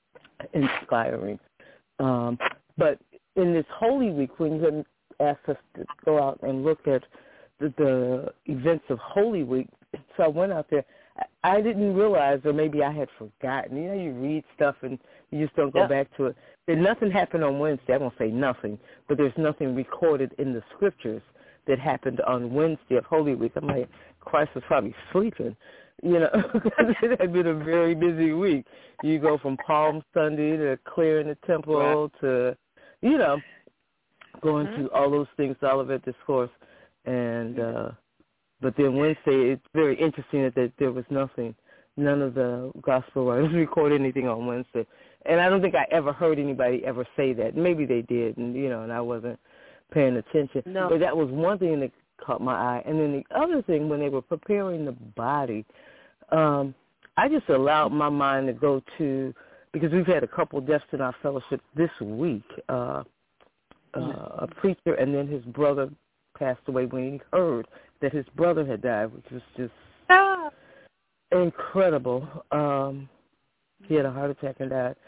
inspiring. Um, but in this Holy Week, when you asked us to go out and look at the, the events of Holy Week, so I went out there. I didn't realize, or maybe I had forgotten. You know, you read stuff and you just don't go yeah. back to it. That nothing happened on Wednesday. I won't say nothing, but there's nothing recorded in the scriptures that happened on Wednesday of Holy Week. I'm like, Christ was probably sleeping, you know, because it had been a very busy week. You go from Palm Sunday to clearing the temple right. to, you know, going mm-hmm. through all those things, Olivet Discourse, and uh, but then Wednesday, it's very interesting that, that there was nothing, none of the gospel writers recorded anything on Wednesday. And I don't think I ever heard anybody ever say that. Maybe they did, and, you know, and I wasn't paying attention. No. But that was one thing that caught my eye. And then the other thing, when they were preparing the body, um, I just allowed my mind to go to, because we've had a couple deaths in our fellowship this week, uh, uh, a preacher and then his brother passed away when he heard that his brother had died, which was just ah. incredible. Um, he had a heart attack and died.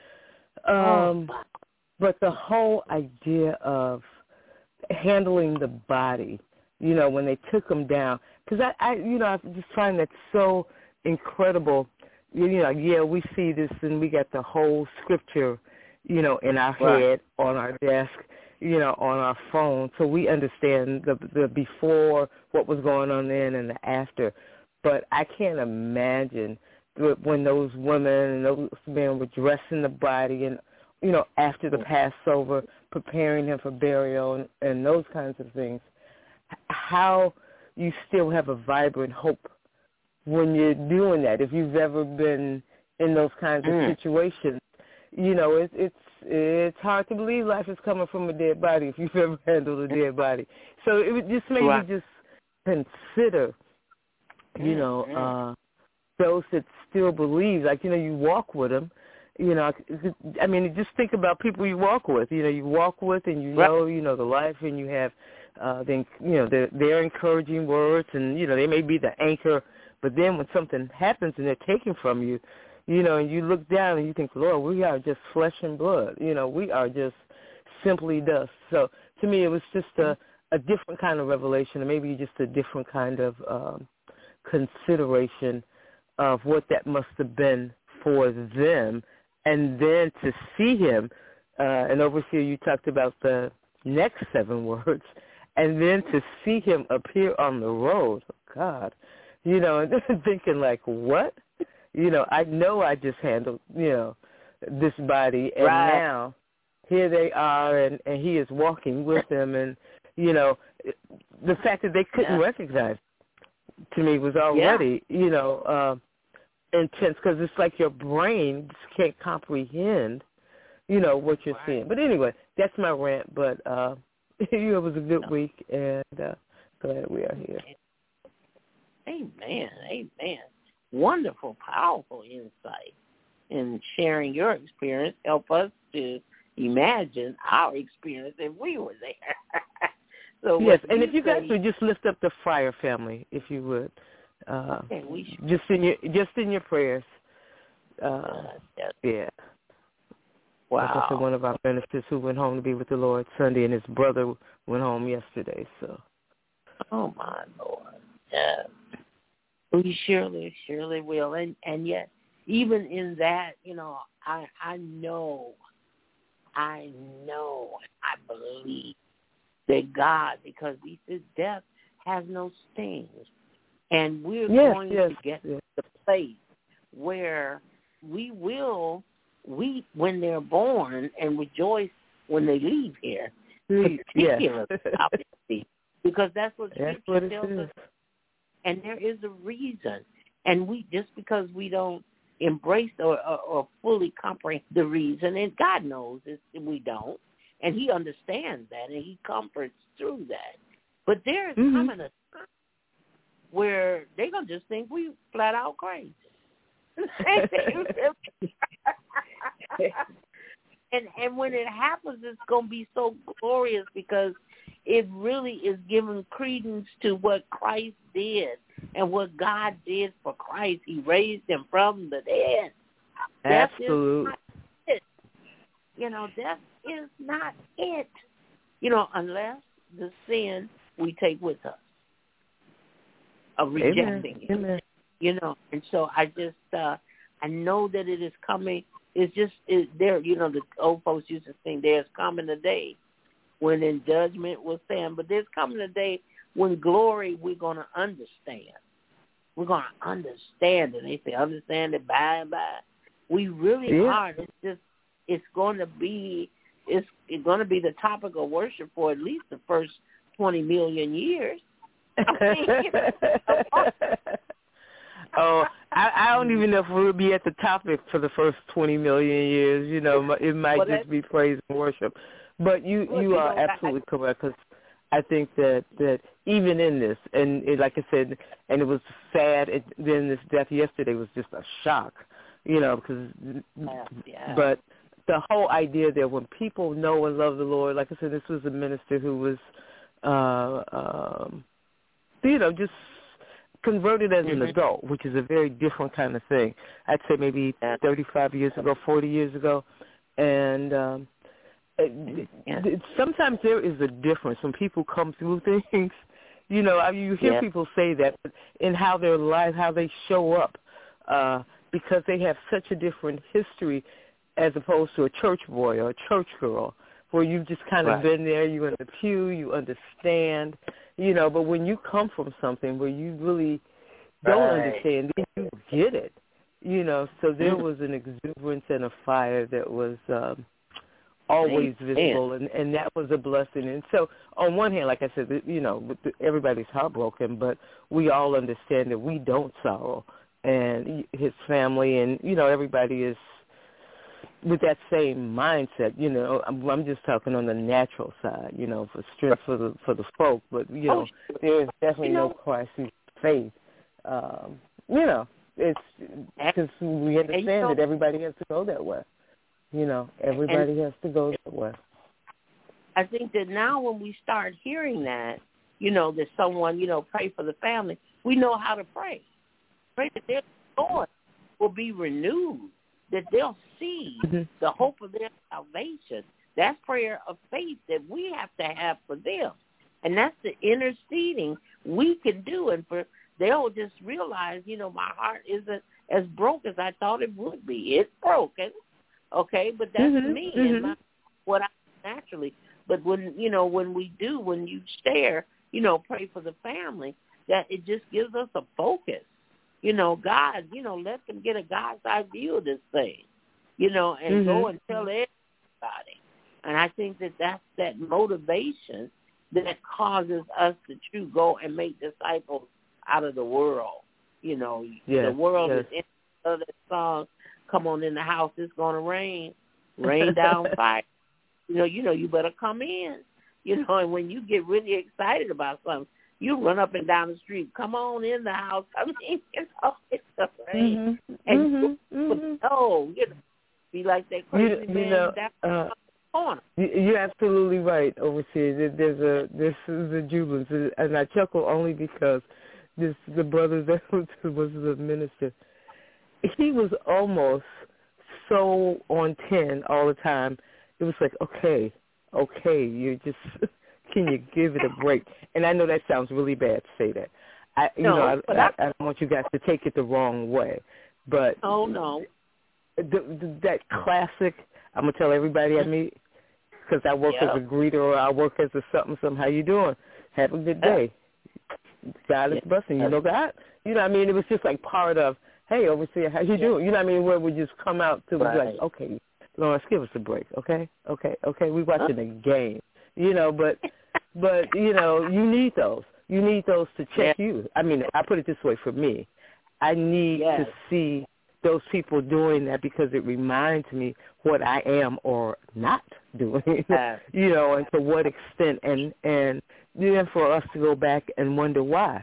Um, oh. But the whole idea of handling the body, you know, when they took him down, because I, I, you know, I just find that so incredible. You know, yeah, we see this and we got the whole scripture, you know, in our right. head, on our desk, you know, on our phone, so we understand the the before, what was going on then, and the after. But I can't imagine when those women and those men were dressing the body and, you know, after the Passover, preparing him for burial and, and those kinds of things, how you still have a vibrant hope when you're doing that. If you've ever been in those kinds of mm. situations, you know, it, it's it's hard to believe life is coming from a dead body if you've ever handled a dead body. So it would just made me just consider, you know, uh, those that still believe. Like, you know, you walk with them. You know, I mean, just think about people you walk with. You know, you walk with and you know, you know, the life, and you have, uh, the, you know, their, their encouraging words, and, you know, they may be the anchor. But then when something happens and they're taken from you, you know, and you look down and you think, Lord, we are just flesh and blood. You know, we are just simply dust. So to me, it was just a, a different kind of revelation, and maybe just a different kind of um, consideration of what that must have been for them. And then to see him, uh, and overseer, you talked about the next seven words, and then to see him appear on the road, oh God, you know, and then thinking like, what? You know, I know I just handled, you know, this body, and right. now here they are, and, and he is walking with them. And, you know, the fact that they couldn't yeah. recognize to me was already, yeah. you know, uh, intense, because it's like your brain just can't comprehend, you know, what you're right. seeing. But anyway, that's my rant. But uh, it was a good week, and uh, glad we are here. Amen. Amen. Wonderful, powerful insight. And sharing your experience help us to imagine our experience if we were there. So yes, and if you say, guys would just lift up the Fryer family, if you would, uh, okay, we just in your just in your prayers. Uh, yes. Yeah. Wow. Like I said, one of our ministers who went home to be with the Lord Sunday, and his brother went home yesterday. So. Oh my Lord. Yeah. We surely, surely will, and and yet, even in that, you know, I I know, I know, I believe that God, because He says death has no sting, and we're yes, going yes, to get yes. to the place where we will weep when they're born and rejoice when they leave here. Yes. Because that's what that's Scripture what it tells is. us. And there is a reason. And we just because we don't embrace or, or, or fully comprehend the reason, and God knows it, we don't, and He understands that, and He comforts through that. But there is mm-hmm. coming a time where they're going to just think we flat out crazy. and and when it happens, it's going to be so glorious because it really is giving credence to what Christ did and what God did for Christ. He raised him from the dead. Absolutely. Death is not it. You know, death is not it. You know, unless the sin we take with us of rejecting it. Amen. You know, and so I just, uh, I know that it is coming. It's just, it, there, you know, the old folks used to sing, there's coming a day when in judgment we'll stand. But there's coming a day when glory we're going to understand. We're going to understand it. They say understand it by and by. We really yeah. are. It's just, it's going to be, it's, it's going to be the topic of worship for at least the first twenty million years. I mean, you know, oh, I, I don't even know if we'll be at the topic for the first twenty million years. You know, it might well, just be praise and worship. But you, well, you you are know, absolutely I, correct, because I think that, that even in this, and it, like I said, and it was sad, it, then this death yesterday was just a shock, you know, because, yeah, yeah. but the whole idea that when people know and love the Lord, like I said, this was a minister who was, uh, um, you know, just converted as mm-hmm. an adult, which is a very different kind of thing. I'd say maybe thirty-five years ago, forty years ago, and um, it, yeah. it, sometimes there is a difference when people come through things. You know, I mean, you hear yeah. people say that in how their life, how they show up, uh, because they have such a different history as opposed to a church boy or a church girl, where you've just kind of right. been there, you're in the pew, you understand, you know, but when you come from something where you really don't right. understand, then you get it, you know. So there was an exuberance and a fire that was um, always Amen. visible, and, and that was a blessing. And so on one hand, like I said, you know, everybody's heartbroken, but we all understand that we don't sorrow, and his family and, you know, everybody is with that same mindset. You know, I'm, I'm just talking on the natural side, you know, for strength for the for the folk, but, you know, oh, there is definitely you know, no crisis faith. Um, you know, it's because we understand you know, that everybody has to go that way. You know, everybody has to go that way. I think that now when we start hearing that, you know, that someone, you know, pray for the family, we know how to pray. Pray that their joy will be renewed, that they'll see mm-hmm. the hope of their salvation. That's prayer of faith that we have to have for them. And that's the interceding we can do. And for they'll just realize, you know, my heart isn't as broke as I thought it would be. It's broken, okay, but that's mm-hmm. me mm-hmm. and my, what I naturally. But when, you know, when we do, when you share, you know, pray for the family, that it just gives us a focus. You know, God, you know, let them get a God's eye view of this thing, you know, and mm-hmm. go and tell everybody, And I think that that's that motivation that causes us to to go and make disciples out of the world. You know, yes, the world yes. is in that song, "Come on in the house, it's gonna rain, rain down fire." You know, you know, you better come in. You know, and when you get really excited about something, you run up and down the street. Come on in the house. Come in. You know, it's the rain. Mm-hmm, And mm-hmm, you mm-hmm. know, you know, be like that crazy you, man you know, down uh, the corner. You're absolutely right, Overseer. There's a this is a jubilance, and I chuckle only because this the brother that was, was the minister. He was almost so on ten all the time. It was like, okay, okay, you just can you give it a break? And I know that sounds really bad to say that. I, you No, know, I, but I, I, I don't want you guys to take it the wrong way, but oh no, the, the, that classic. I'm gonna tell everybody I meet because I work yep. as a greeter or I work as a something. Something. How you doing? Have a good day. God is Yeah. blessing. You know God. You know what I mean? It was just like part of, hey, Overseer, how you Yeah. doing? You know what I mean? Where we just come out to Right. like, okay, Lawrence, give us a break, okay, okay, okay. We watching the game, you know, but but you know, you need those. You need those to check Yeah. you. I mean, I put it this way for me. I need Yes. to see those people doing that because it reminds me what I am or not doing, Yes. you know, and to what extent, and and then for us to go back and wonder why.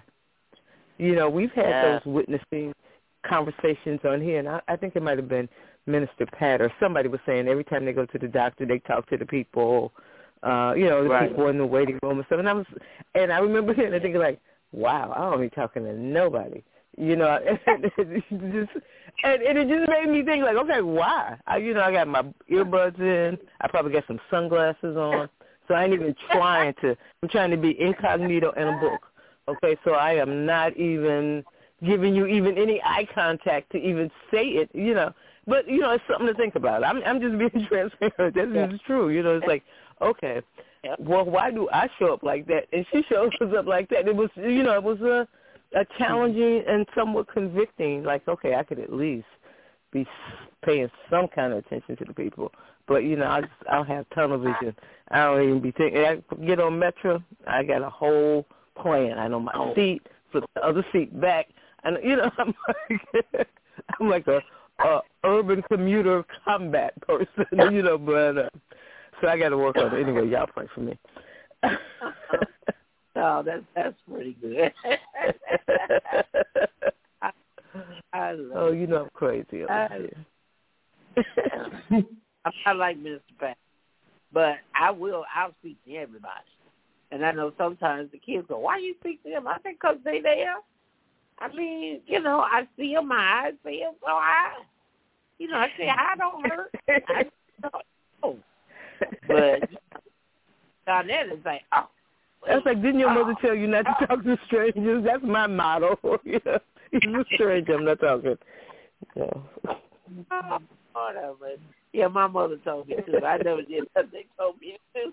You know, we've had Yes. those witnessing conversations on here, and I, I think it might have been Minister Pat or somebody was saying every time they go to the doctor, they talk to the people, uh, you know, the Right. people in the waiting room and stuff. And I was, and I remember hearing it thinking like, wow, I don't be talking to nobody. You know, and it just and, and it just made me think like, okay, why? I, you know, I got my earbuds in. I probably got some sunglasses on, so I ain't even trying to. I'm trying to be incognito in a book. Okay, so I am not even giving you even any eye contact to even say it. You know, but you know, it's something to think about. I'm I'm just being transparent. That's Yeah. just true. You know, it's like, okay, Yep. well, why do I show up like that and she shows up like that? It was, you know, it was a a challenging and somewhat convicting, like, okay, I could at least be paying some kind of attention to the people. But, you know, I just, I'll have tunnel vision. I don't even be thinking. I get on Metro, I got a whole plan. I know my Oh. seat, flip the other seat back. And, you know, I'm like, I'm like a, a urban commuter combat person, you know, but, uh, so I got to work on it. Anyway, y'all pray for me. Oh, that's that's pretty good. I, I love oh, you know I'm crazy. I, I'm not like Mister Pat, but I will. I'll speak to everybody. And I know sometimes the kids go, "Why you speak to them?" I think because they there. I mean, you know, I see them, my eyes see them, so I, you know, I say I don't hurt. I don't know. But Donette is like, oh. That's like, didn't your mother oh, tell you not to oh. talk to strangers? That's my motto. You know, he's a stranger. I'm not talking. So. Oh, whatever. Yeah, my mother told me too. I never did that. They told me too.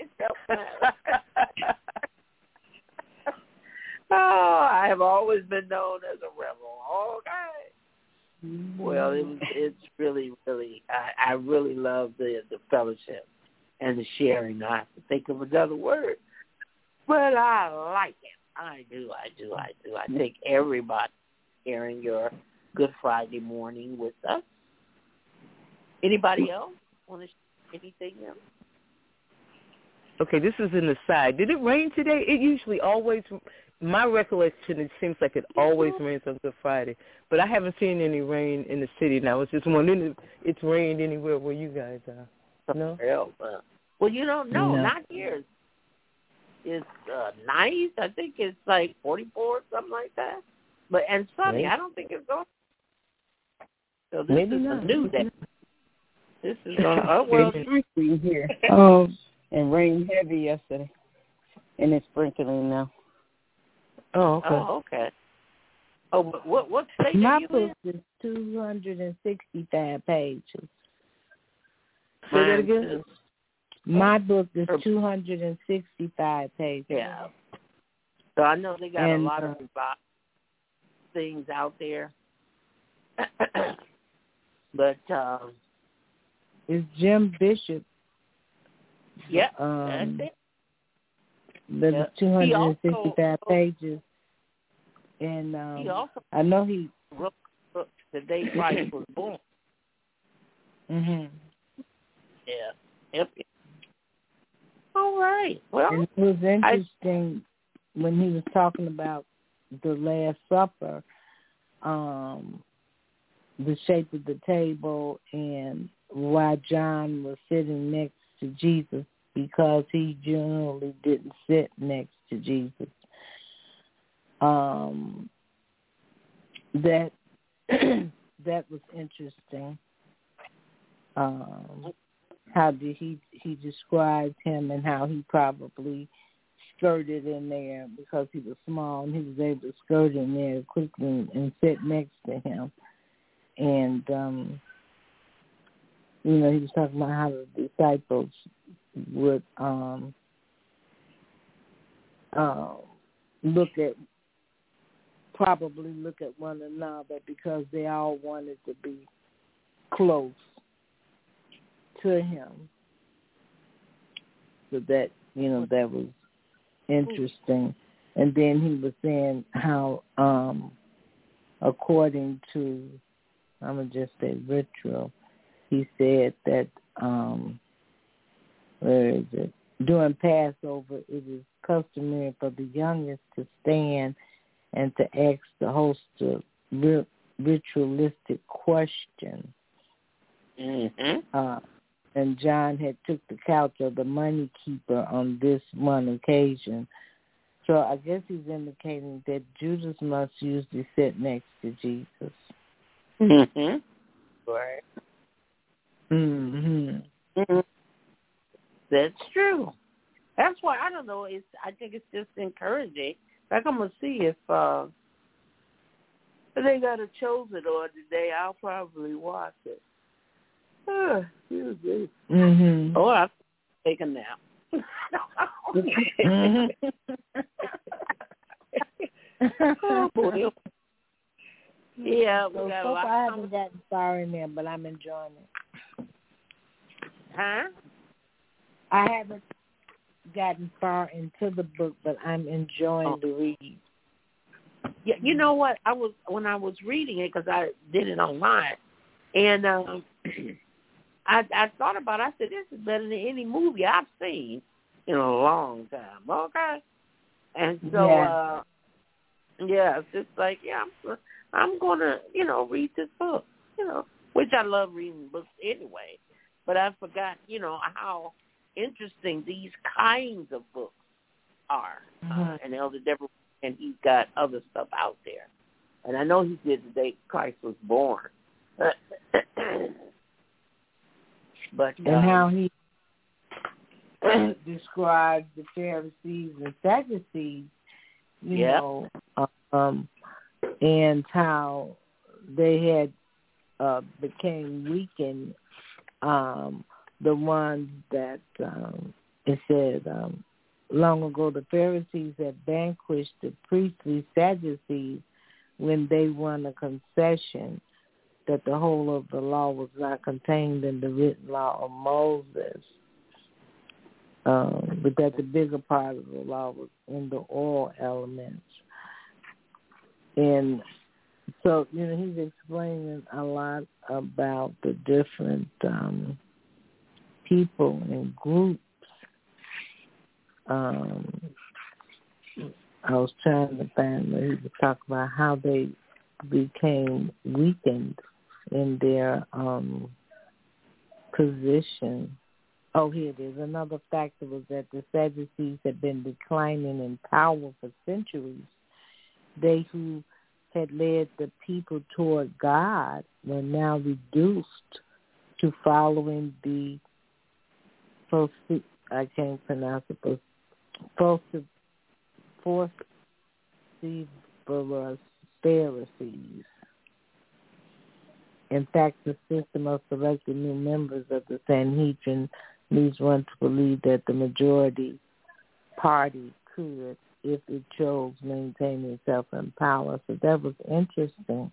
Oh, I have always been known as a rebel. Okay. Well, it was. It's really, really. I, I really love the the fellowship and the sharing. I have to think of another word. But I like it. I do, I do, I do. I think everybody sharing your Good Friday morning with us. Anybody else want to share anything else? Okay, this is an aside. Did it rain today? It usually always, my recollection, it seems like it always rains on Good Friday. But I haven't seen any rain in the city. And I was just wondering if it's rained anywhere where you guys are. No? Well, you don't know. No. Not here. It's uh, nice. I think it's like forty-four, something like that. But and sunny. Maybe. I don't think it's going. So this Maybe is not. a new day. This is going. Oh well. It's here Oh, and rained heavy yesterday, and it's sprinkling now. Oh, okay. Oh, okay. Oh, but what what state my are you book in? is two hundred sixty-five pages. Say that Mine again? too. My book is two hundred sixty-five pages. Yeah. So I know they got And, a lot of uh, things out there. But um, It's Jim Bishop Yeah, Um, that's it. There Yeah. was two hundred sixty-five also- pages, and um, He also I know he. wrote the book The Day Christ Was Born. Mhm. Yeah. Yep. All right. Well, And it was interesting when he was talking about the Last Supper, um, the shape of the table, and why John was sitting next to Jesus, because he generally didn't sit next to Jesus. Um, that that was interesting. Um, how did he he described him, and how he probably skirted in there because he was small, and he was able to skirt in there quickly and, and sit next to him. And um, you know, he was talking about how the disciples would um, uh, look at probably look at one another because they all wanted to be close to him. So that, you know, that was interesting. And then he was saying how, um, according to, I'm going to just say ritual, he said that, um, where is it? During Passover, it is customary for the youngest to stand and to ask the host a ritualistic question. Mm-hmm. Uh, and John had took the couch of the money keeper on this one occasion. So I guess he's indicating that Judas must usually sit next to Jesus. Mm-hmm. Right. Mm-hmm. Mm-hmm. That's true. That's why, I don't know, it's I think it's just encouraging. Like, I'm going to see if uh, if they got a Chosen on today. I'll probably watch it. Uh, excuse me. Mm-hmm. Or I'll take a nap. mm-hmm. Oh, boy. Yeah, we So, got so a lot far I of haven't gotten far in there, but I'm enjoying it. Huh? I haven't gotten far into the book, but I'm enjoying Oh. the read. Yeah, you know what? I was when I was reading it, because I did it online, and um, I I thought about it. I said, this is better than any movie I've seen in a long time. Okay, and so Yeah. uh, yeah, it's just like yeah, I'm I'm gonna you know read this book, you know, which I love reading books anyway, but I forgot you know how interesting these kinds of books are, Mm-hmm. uh, and Elder Deborah. And he's got other stuff out there. And I know he did the day Christ was born. But And um, how he described the Pharisees and Sadducees, you Yep. know, um, and how they had uh, became weakened. Um, the ones that um, it said um, long ago the Pharisees had vanquished the priestly Sadducees when they won a concession that the whole of the law was not contained in the written law of Moses, um, but that the bigger part of the law was in the oral elements. And so, you know, he's explaining a lot about the different um, people and groups. Um, I was trying to find where he was talking about how they became weakened in their um, position. Oh, here it is. Another factor was that the Sadducees had been declining in power for centuries. They who had led the people toward God were now reduced to following the, I can't pronounce it, but falsiferous Pharisees. In fact, the system of selecting new members of the Sanhedrin leads one to believe that the majority party could, if it chose, maintain itself in power. So that was interesting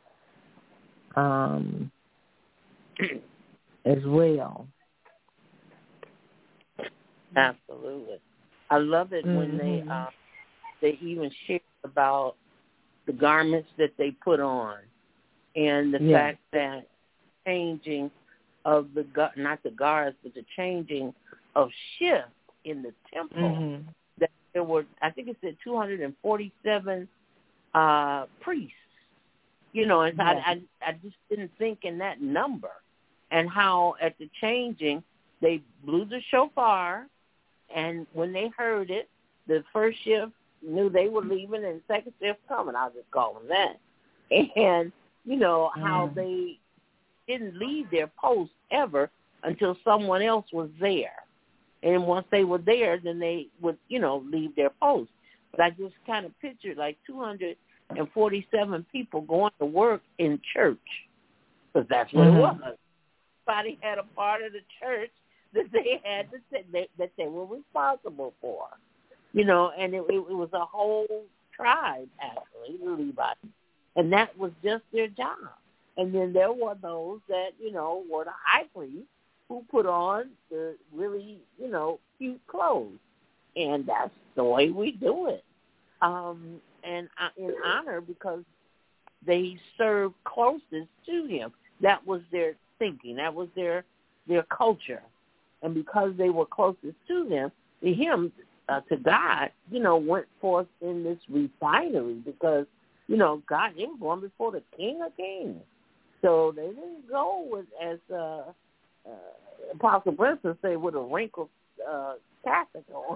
um, as well. Absolutely. I love it mm-hmm. when they uh, they even share about the garments that they put on and the yeah. fact that changing of the, not the guards, but the changing of shifts in the temple. Mm-hmm. That there were, I think it said two hundred forty-seven uh, priests. You know, and so yeah. I, I, I just didn't think in that number. And how at the changing, they blew the shofar, and when they heard it, the first shift knew they were leaving and the second shift coming. I'll just call them that. And, you know, how mm. they didn't leave their post ever until someone else was there. And once they were there, then they would, you know, leave their post. But I just kind of pictured like two hundred forty-seven people going to work in church, because that's what mm-hmm. it was. Everybody had a part of the church that they had to that, that they were responsible for, you know, and it, it, it was a whole tribe actually, the Levites, and that was just their job. And then there were those that, you know, were the high priests who put on the really, you know, cute clothes, and that's the way we do it. Um, and uh, in honor, because they served closest to him. That was their thinking. That was their their culture. And because they were closest to them, the hymn uh, to God, you know, went forth in this refinery because, you know, God, they were going before the King of Kings. So they didn't go with, as uh, uh, Apostle Brinson said, with a wrinkled uh, cassock on.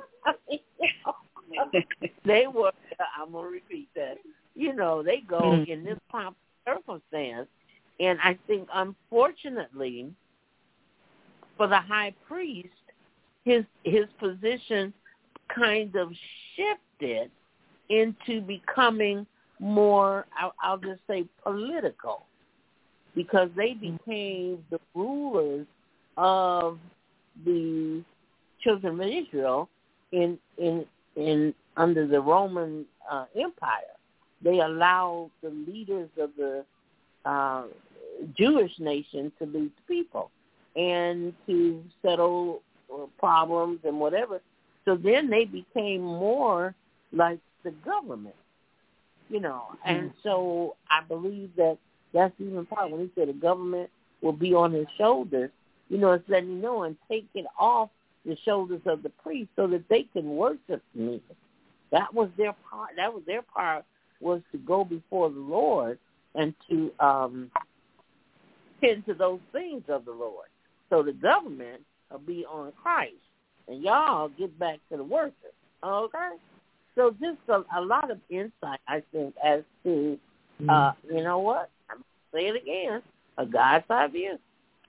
They were, I'm going to repeat that, you know, they go mm-hmm. in this pomp circumstance. And I think, unfortunately, for the high priest, his his position kind of shifted into becoming more, I'll, I'll just say, political, because they became the rulers of the children of Israel in in in under the Roman uh, Empire. They allowed the leaders of the uh, Jewish nation to lead the people and to settle problems and whatever. So then they became more like the government, you know. Mm-hmm. And so I believe that that's even part when he said the government will be on his shoulders. You know, it's letting you know and take it off the shoulders of the priest so that they can worship me. That was their part. That was their part, was to go before the Lord and to um, tend to those things of the Lord. So the government will be on Christ, and y'all get back to the worship. Okay? So just a, a lot of insight, I think, as to, uh, you know what? I'm going to say it again, a God's eye view.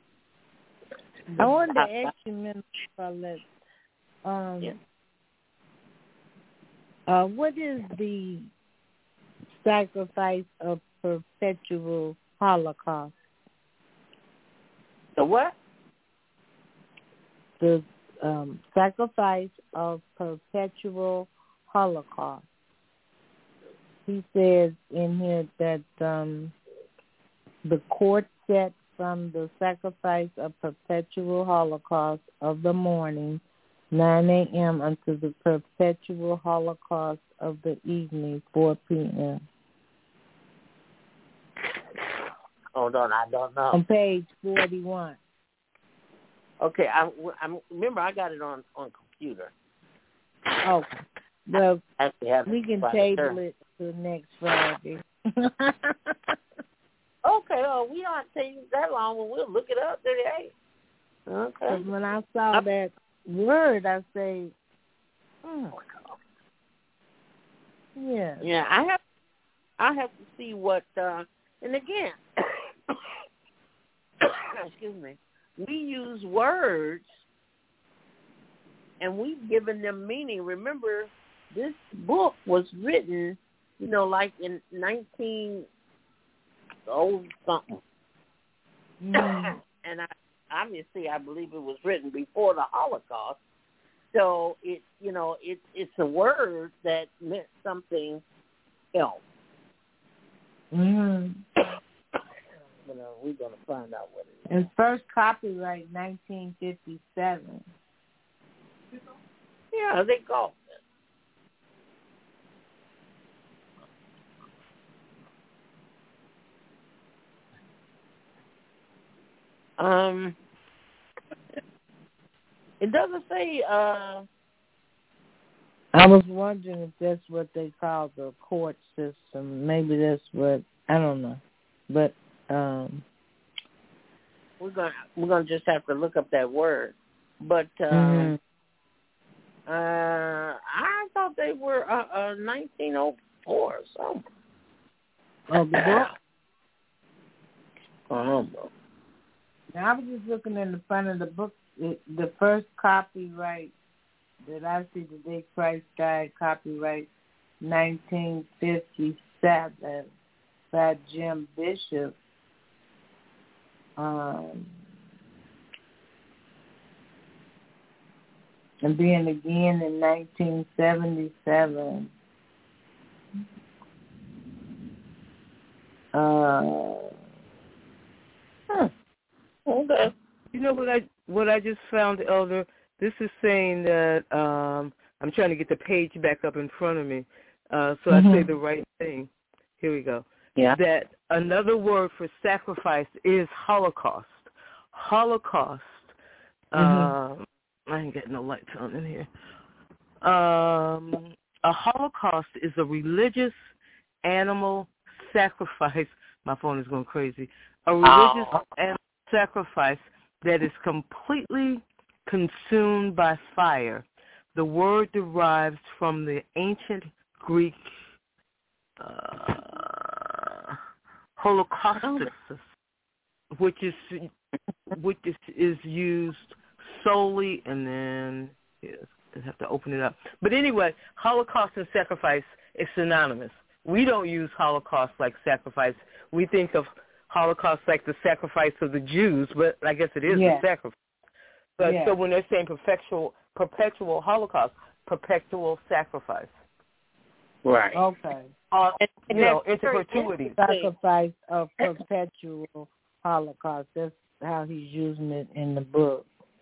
I wanted to ask you, Minister Paulette, um, yeah. uh, what is the sacrifice of perpetual Holocaust? The what? The um, sacrifice of perpetual Holocaust. He says in here that um, the court set from the sacrifice of perpetual Holocaust of the morning, nine a.m. unto the perpetual Holocaust of the evening, four p.m. Hold on, I don't know. On page forty-one. Okay, I, I remember I got it on, on computer. Okay. Well, we can table sure. it to next Friday. Okay, oh, we don't take that long, and we'll look it up today. Okay. When I saw that word, I say, mm, yeah. Yeah, I have I have to see what, uh, and again, excuse me, we use words, and we've given them meaning. Remember, this book was written, you know, like in nineteen oh something. Mm. And I, obviously I believe it was written before the Holocaust. So it, you know, it, it's a word that meant something else. Mm. You know, we're going to find out what it is. And first copyright nineteen fifty-seven. Yeah, they golfed. Um, it doesn't say. Uh, I was wondering if that's what they call the court system. Maybe that's what, I don't know. But um, we're gonna we're gonna just have to look up that word. But um, mm-hmm. uh, I thought they were uh, uh, nineteen oh four or something. Oh, the book? Oh, now, I was just looking in the front of the book. It, the first copyright that I see today, Christ died, copyright nineteen fifty-seven by Jim Bishop. Um, and then again in nineteen seventy-seven. Uh, huh. Okay. You know what I what I just found, Elder? This is saying that um, I'm trying to get the page back up in front of me, uh, so mm-hmm. I say the right thing. Here we go. Yeah. That another word for sacrifice is Holocaust. Holocaust. Mm-hmm. Um, I ain't getting no lights on in here. Um, a Holocaust is a religious animal sacrifice. My phone is going crazy. A religious Oh. animal sacrifice that is completely consumed by fire. The word derives from the ancient Greek uh, holocaustos, which is which is, is used solely, and then yes, I have to open it up. But anyway, Holocaust and sacrifice is synonymous. We don't use Holocaust like sacrifice. We think of Holocaust like the sacrifice of the Jews, but I guess it is yeah. a sacrifice. But yeah. so when they're saying perpetual, perpetual Holocaust, perpetual sacrifice. Right. Okay. Uh, And, you and know, that's into perpetuity. Sacrifice of perpetual Holocaust. That's how he's using it in the book.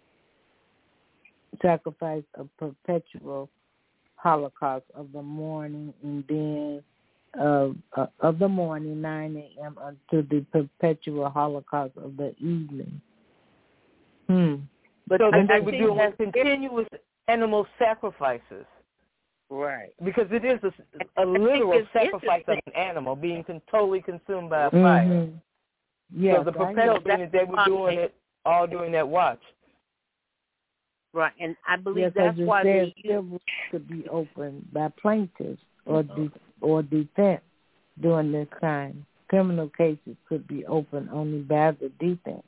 Sacrifice of perpetual Holocaust of the morning, and then of uh, of the morning, nine a.m. until the perpetual Holocaust of the evening. Hmm. But so that I, they I were think doing that's continuous animal sacrifices. right. Because it is a, a literal sacrifice of an animal being con- totally consumed by a fire. Mm-hmm. Yes, so the I perpetual know. thing that they were doing it all during that watch. Right, and I believe yes, that's why says they civil could be opened by plaintiffs or de- or defense during this time. Criminal cases could be opened only by the defense.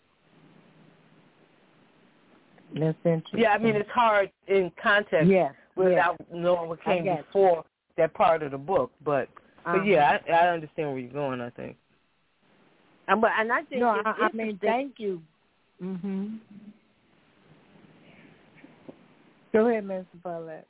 That's interesting. Yeah, I mean, it's hard in context yes, without yes. knowing what came I before you. that part of the book. But, uh-huh. but yeah, I, I understand where you're going, I think. And, but, and I think no, it's I, I mean, thank you. Mm-hmm. Go ahead, Mister Paulette.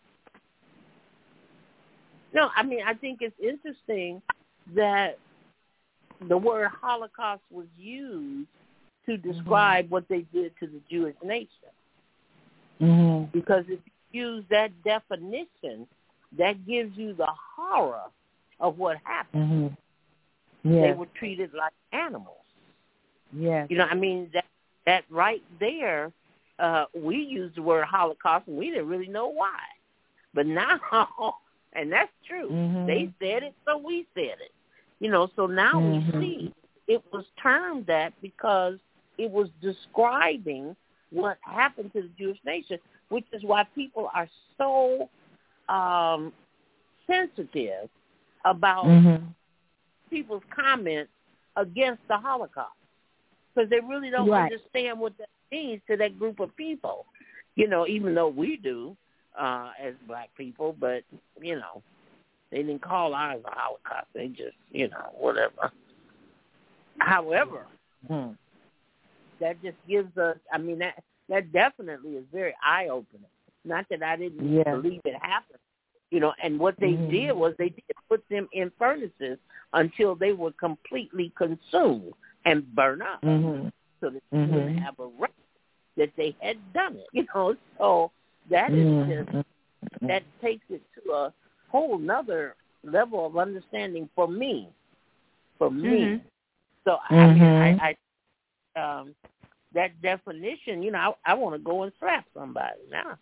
No, I mean, I think it's interesting that the word Holocaust was used to describe mm-hmm. what they did to the Jewish nation. Mm-hmm. Because if you use that definition, that gives you the horror of what happened. Mm-hmm. Yes. They were treated like animals. Yes. You know, I mean, that that right there, uh, we used the word Holocaust, and we didn't really know why. But now, and that's true, mm-hmm. they said it, so we said it. You know, so now mm-hmm. we see it was termed that because it was describing what happened to the Jewish nation, which is why people are so um, sensitive about mm-hmm. people's comments against the Holocaust, because they really don't right. understand what that means to that group of people. You know, even though we do uh, as black people, but, you know, they didn't call ours a Holocaust. They just, you know, whatever. However, hmm. that just gives us, I mean, that that definitely is very eye-opening. Not that I didn't yeah. believe it happened. You know, and what they mm-hmm. did was they did put them in furnaces until they were completely consumed and burned up, mm-hmm. so that mm-hmm. you wouldn't have a record that they had done it. You know, so that is Mm-hmm. just, that takes it to a whole nother level of understanding for me. For me. Mm-hmm. So, I Mm-hmm. mean, I, I um, that definition, you know, I, I want to go and slap somebody now.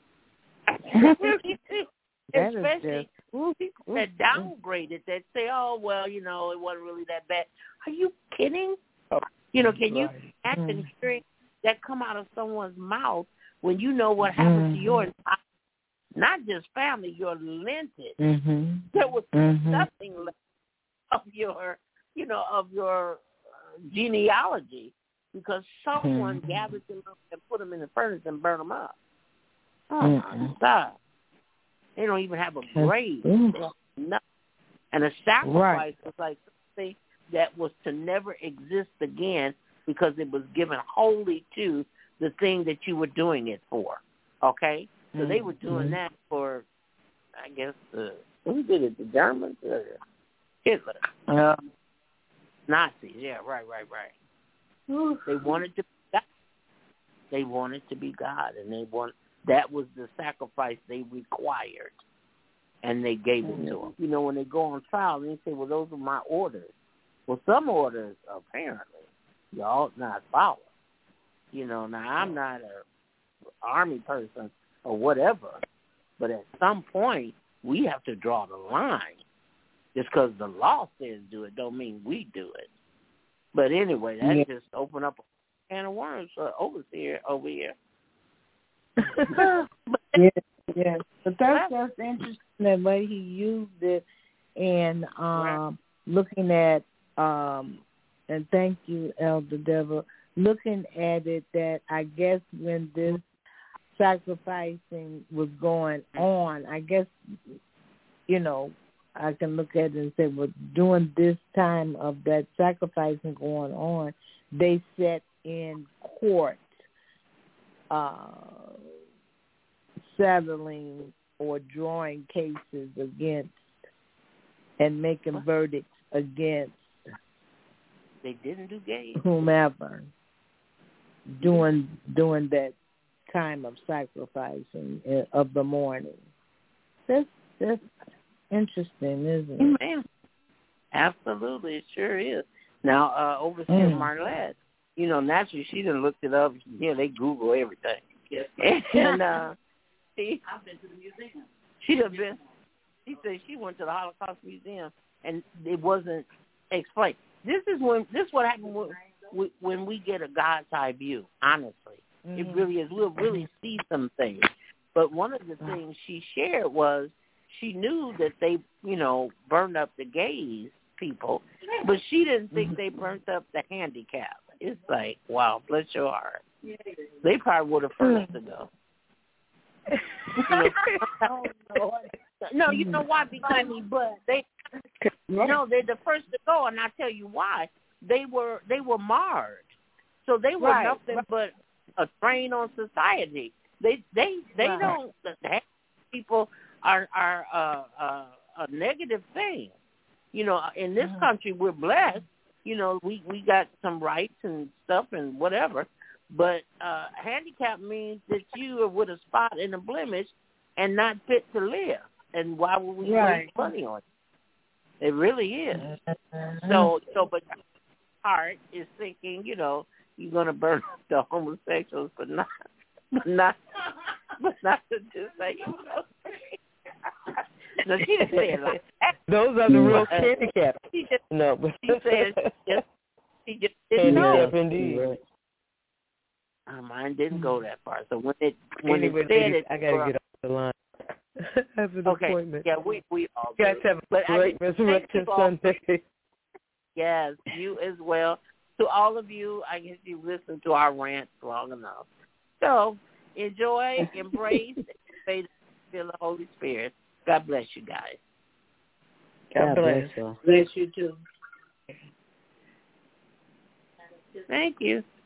That is Especially just, people that downgrade it, that say, oh, well, you know, it wasn't really that bad. Are you kidding? You know, can you Right. imagine Mm. hearing that come out of someone's mouth when you know what happened Mhm. to your entire, not just family, your lineage? Mm-hmm. There was Mhm. nothing left of your, you know, of your uh, genealogy because someone Mhm. gathered them up and put them in the furnace and burned them up. Oh, my Mm-mm. God. They don't even have a grave. Mm. They have nothing. And a sacrifice was like something that was to never exist again because it was given wholly to the thing that you were doing it for. Okay? So they were doing Mhm. that for, I guess, uh, who did it? The Germans? Uh, Hitler. Uh, Nazis. Yeah, right, right, right. They wanted to be God. They wanted to be God, and they want that was the sacrifice they required, and they gave it to them. You know, when they go on trial, they say, well, those are my orders. Well, some orders, apparently, you ought not follow. You know, now I'm not a army person or whatever, but at some point, we have to draw the line. Just because the law says do it don't mean we do it. But anyway, that Yeah. just opened up a can of worms for overseer over here. yeah, yeah. But that's that's interesting the way he used it, and um, Right. looking at um, and thank you, Elder Deborah. Looking at it, that I guess when this sacrificing was going on, I guess you know I can look at it and say, well, during this time of that sacrificing going on, they sat in court. Uh, settling or drawing cases against and making What? verdicts against They didn't do gays. whomever during during that time of sacrificing uh, of the morning. That's that's interesting, isn't it? Man, absolutely, it sure is. Now, uh, overseer Mm. Marlette, you know, naturally she done looked it up. Yeah, they Google everything. Yes. And uh, she, I've been to the museum. She done been. She said she went to the Holocaust Museum and it wasn't explained. This is when this is what happened when, when we get a God's eye view. Honestly, Mm-hmm. it really is. We'll really see some things. But one of the things she shared was she knew that they, you know, burned up the gays people, but she didn't think they burnt up the handicapped. It's like, wow, bless your heart. They probably were the first to go. You know, no, you know why? Because but they no, they're the first to go, and I tell you why. They were they were marred, so they were Right. nothing but a strain on society. They they they Right. don't. The people are are uh, uh, a negative thing. You know, in this country, we're blessed. You know, we we got some rights and stuff and whatever. But uh, handicap means that you are with a spot and a blemish and not fit to live. And why would we Right. waste money on it? It really is. So, so, but your heart is thinking, you know, you're going to burn up the homosexuals, but not, but not, but not to just say, you know. No, she didn't say it like that. Those are the real Uh, handicaps. She just, No, but she said, she just, she just didn't know. handicap indeed. Uh, mine didn't go that far. So when it when Anyway, it said ladies, it, I gotta well, get off the line. I have an okay, appointment. yeah, we we all You guys do. have a But I great just Resurrection thank you all. Sunday. Yes, you as well. To all of you, I guess you listened to our rant long enough. So enjoy, embrace, and feel the Holy Spirit. God bless you guys. God bless. you. Bless you too. Thank you.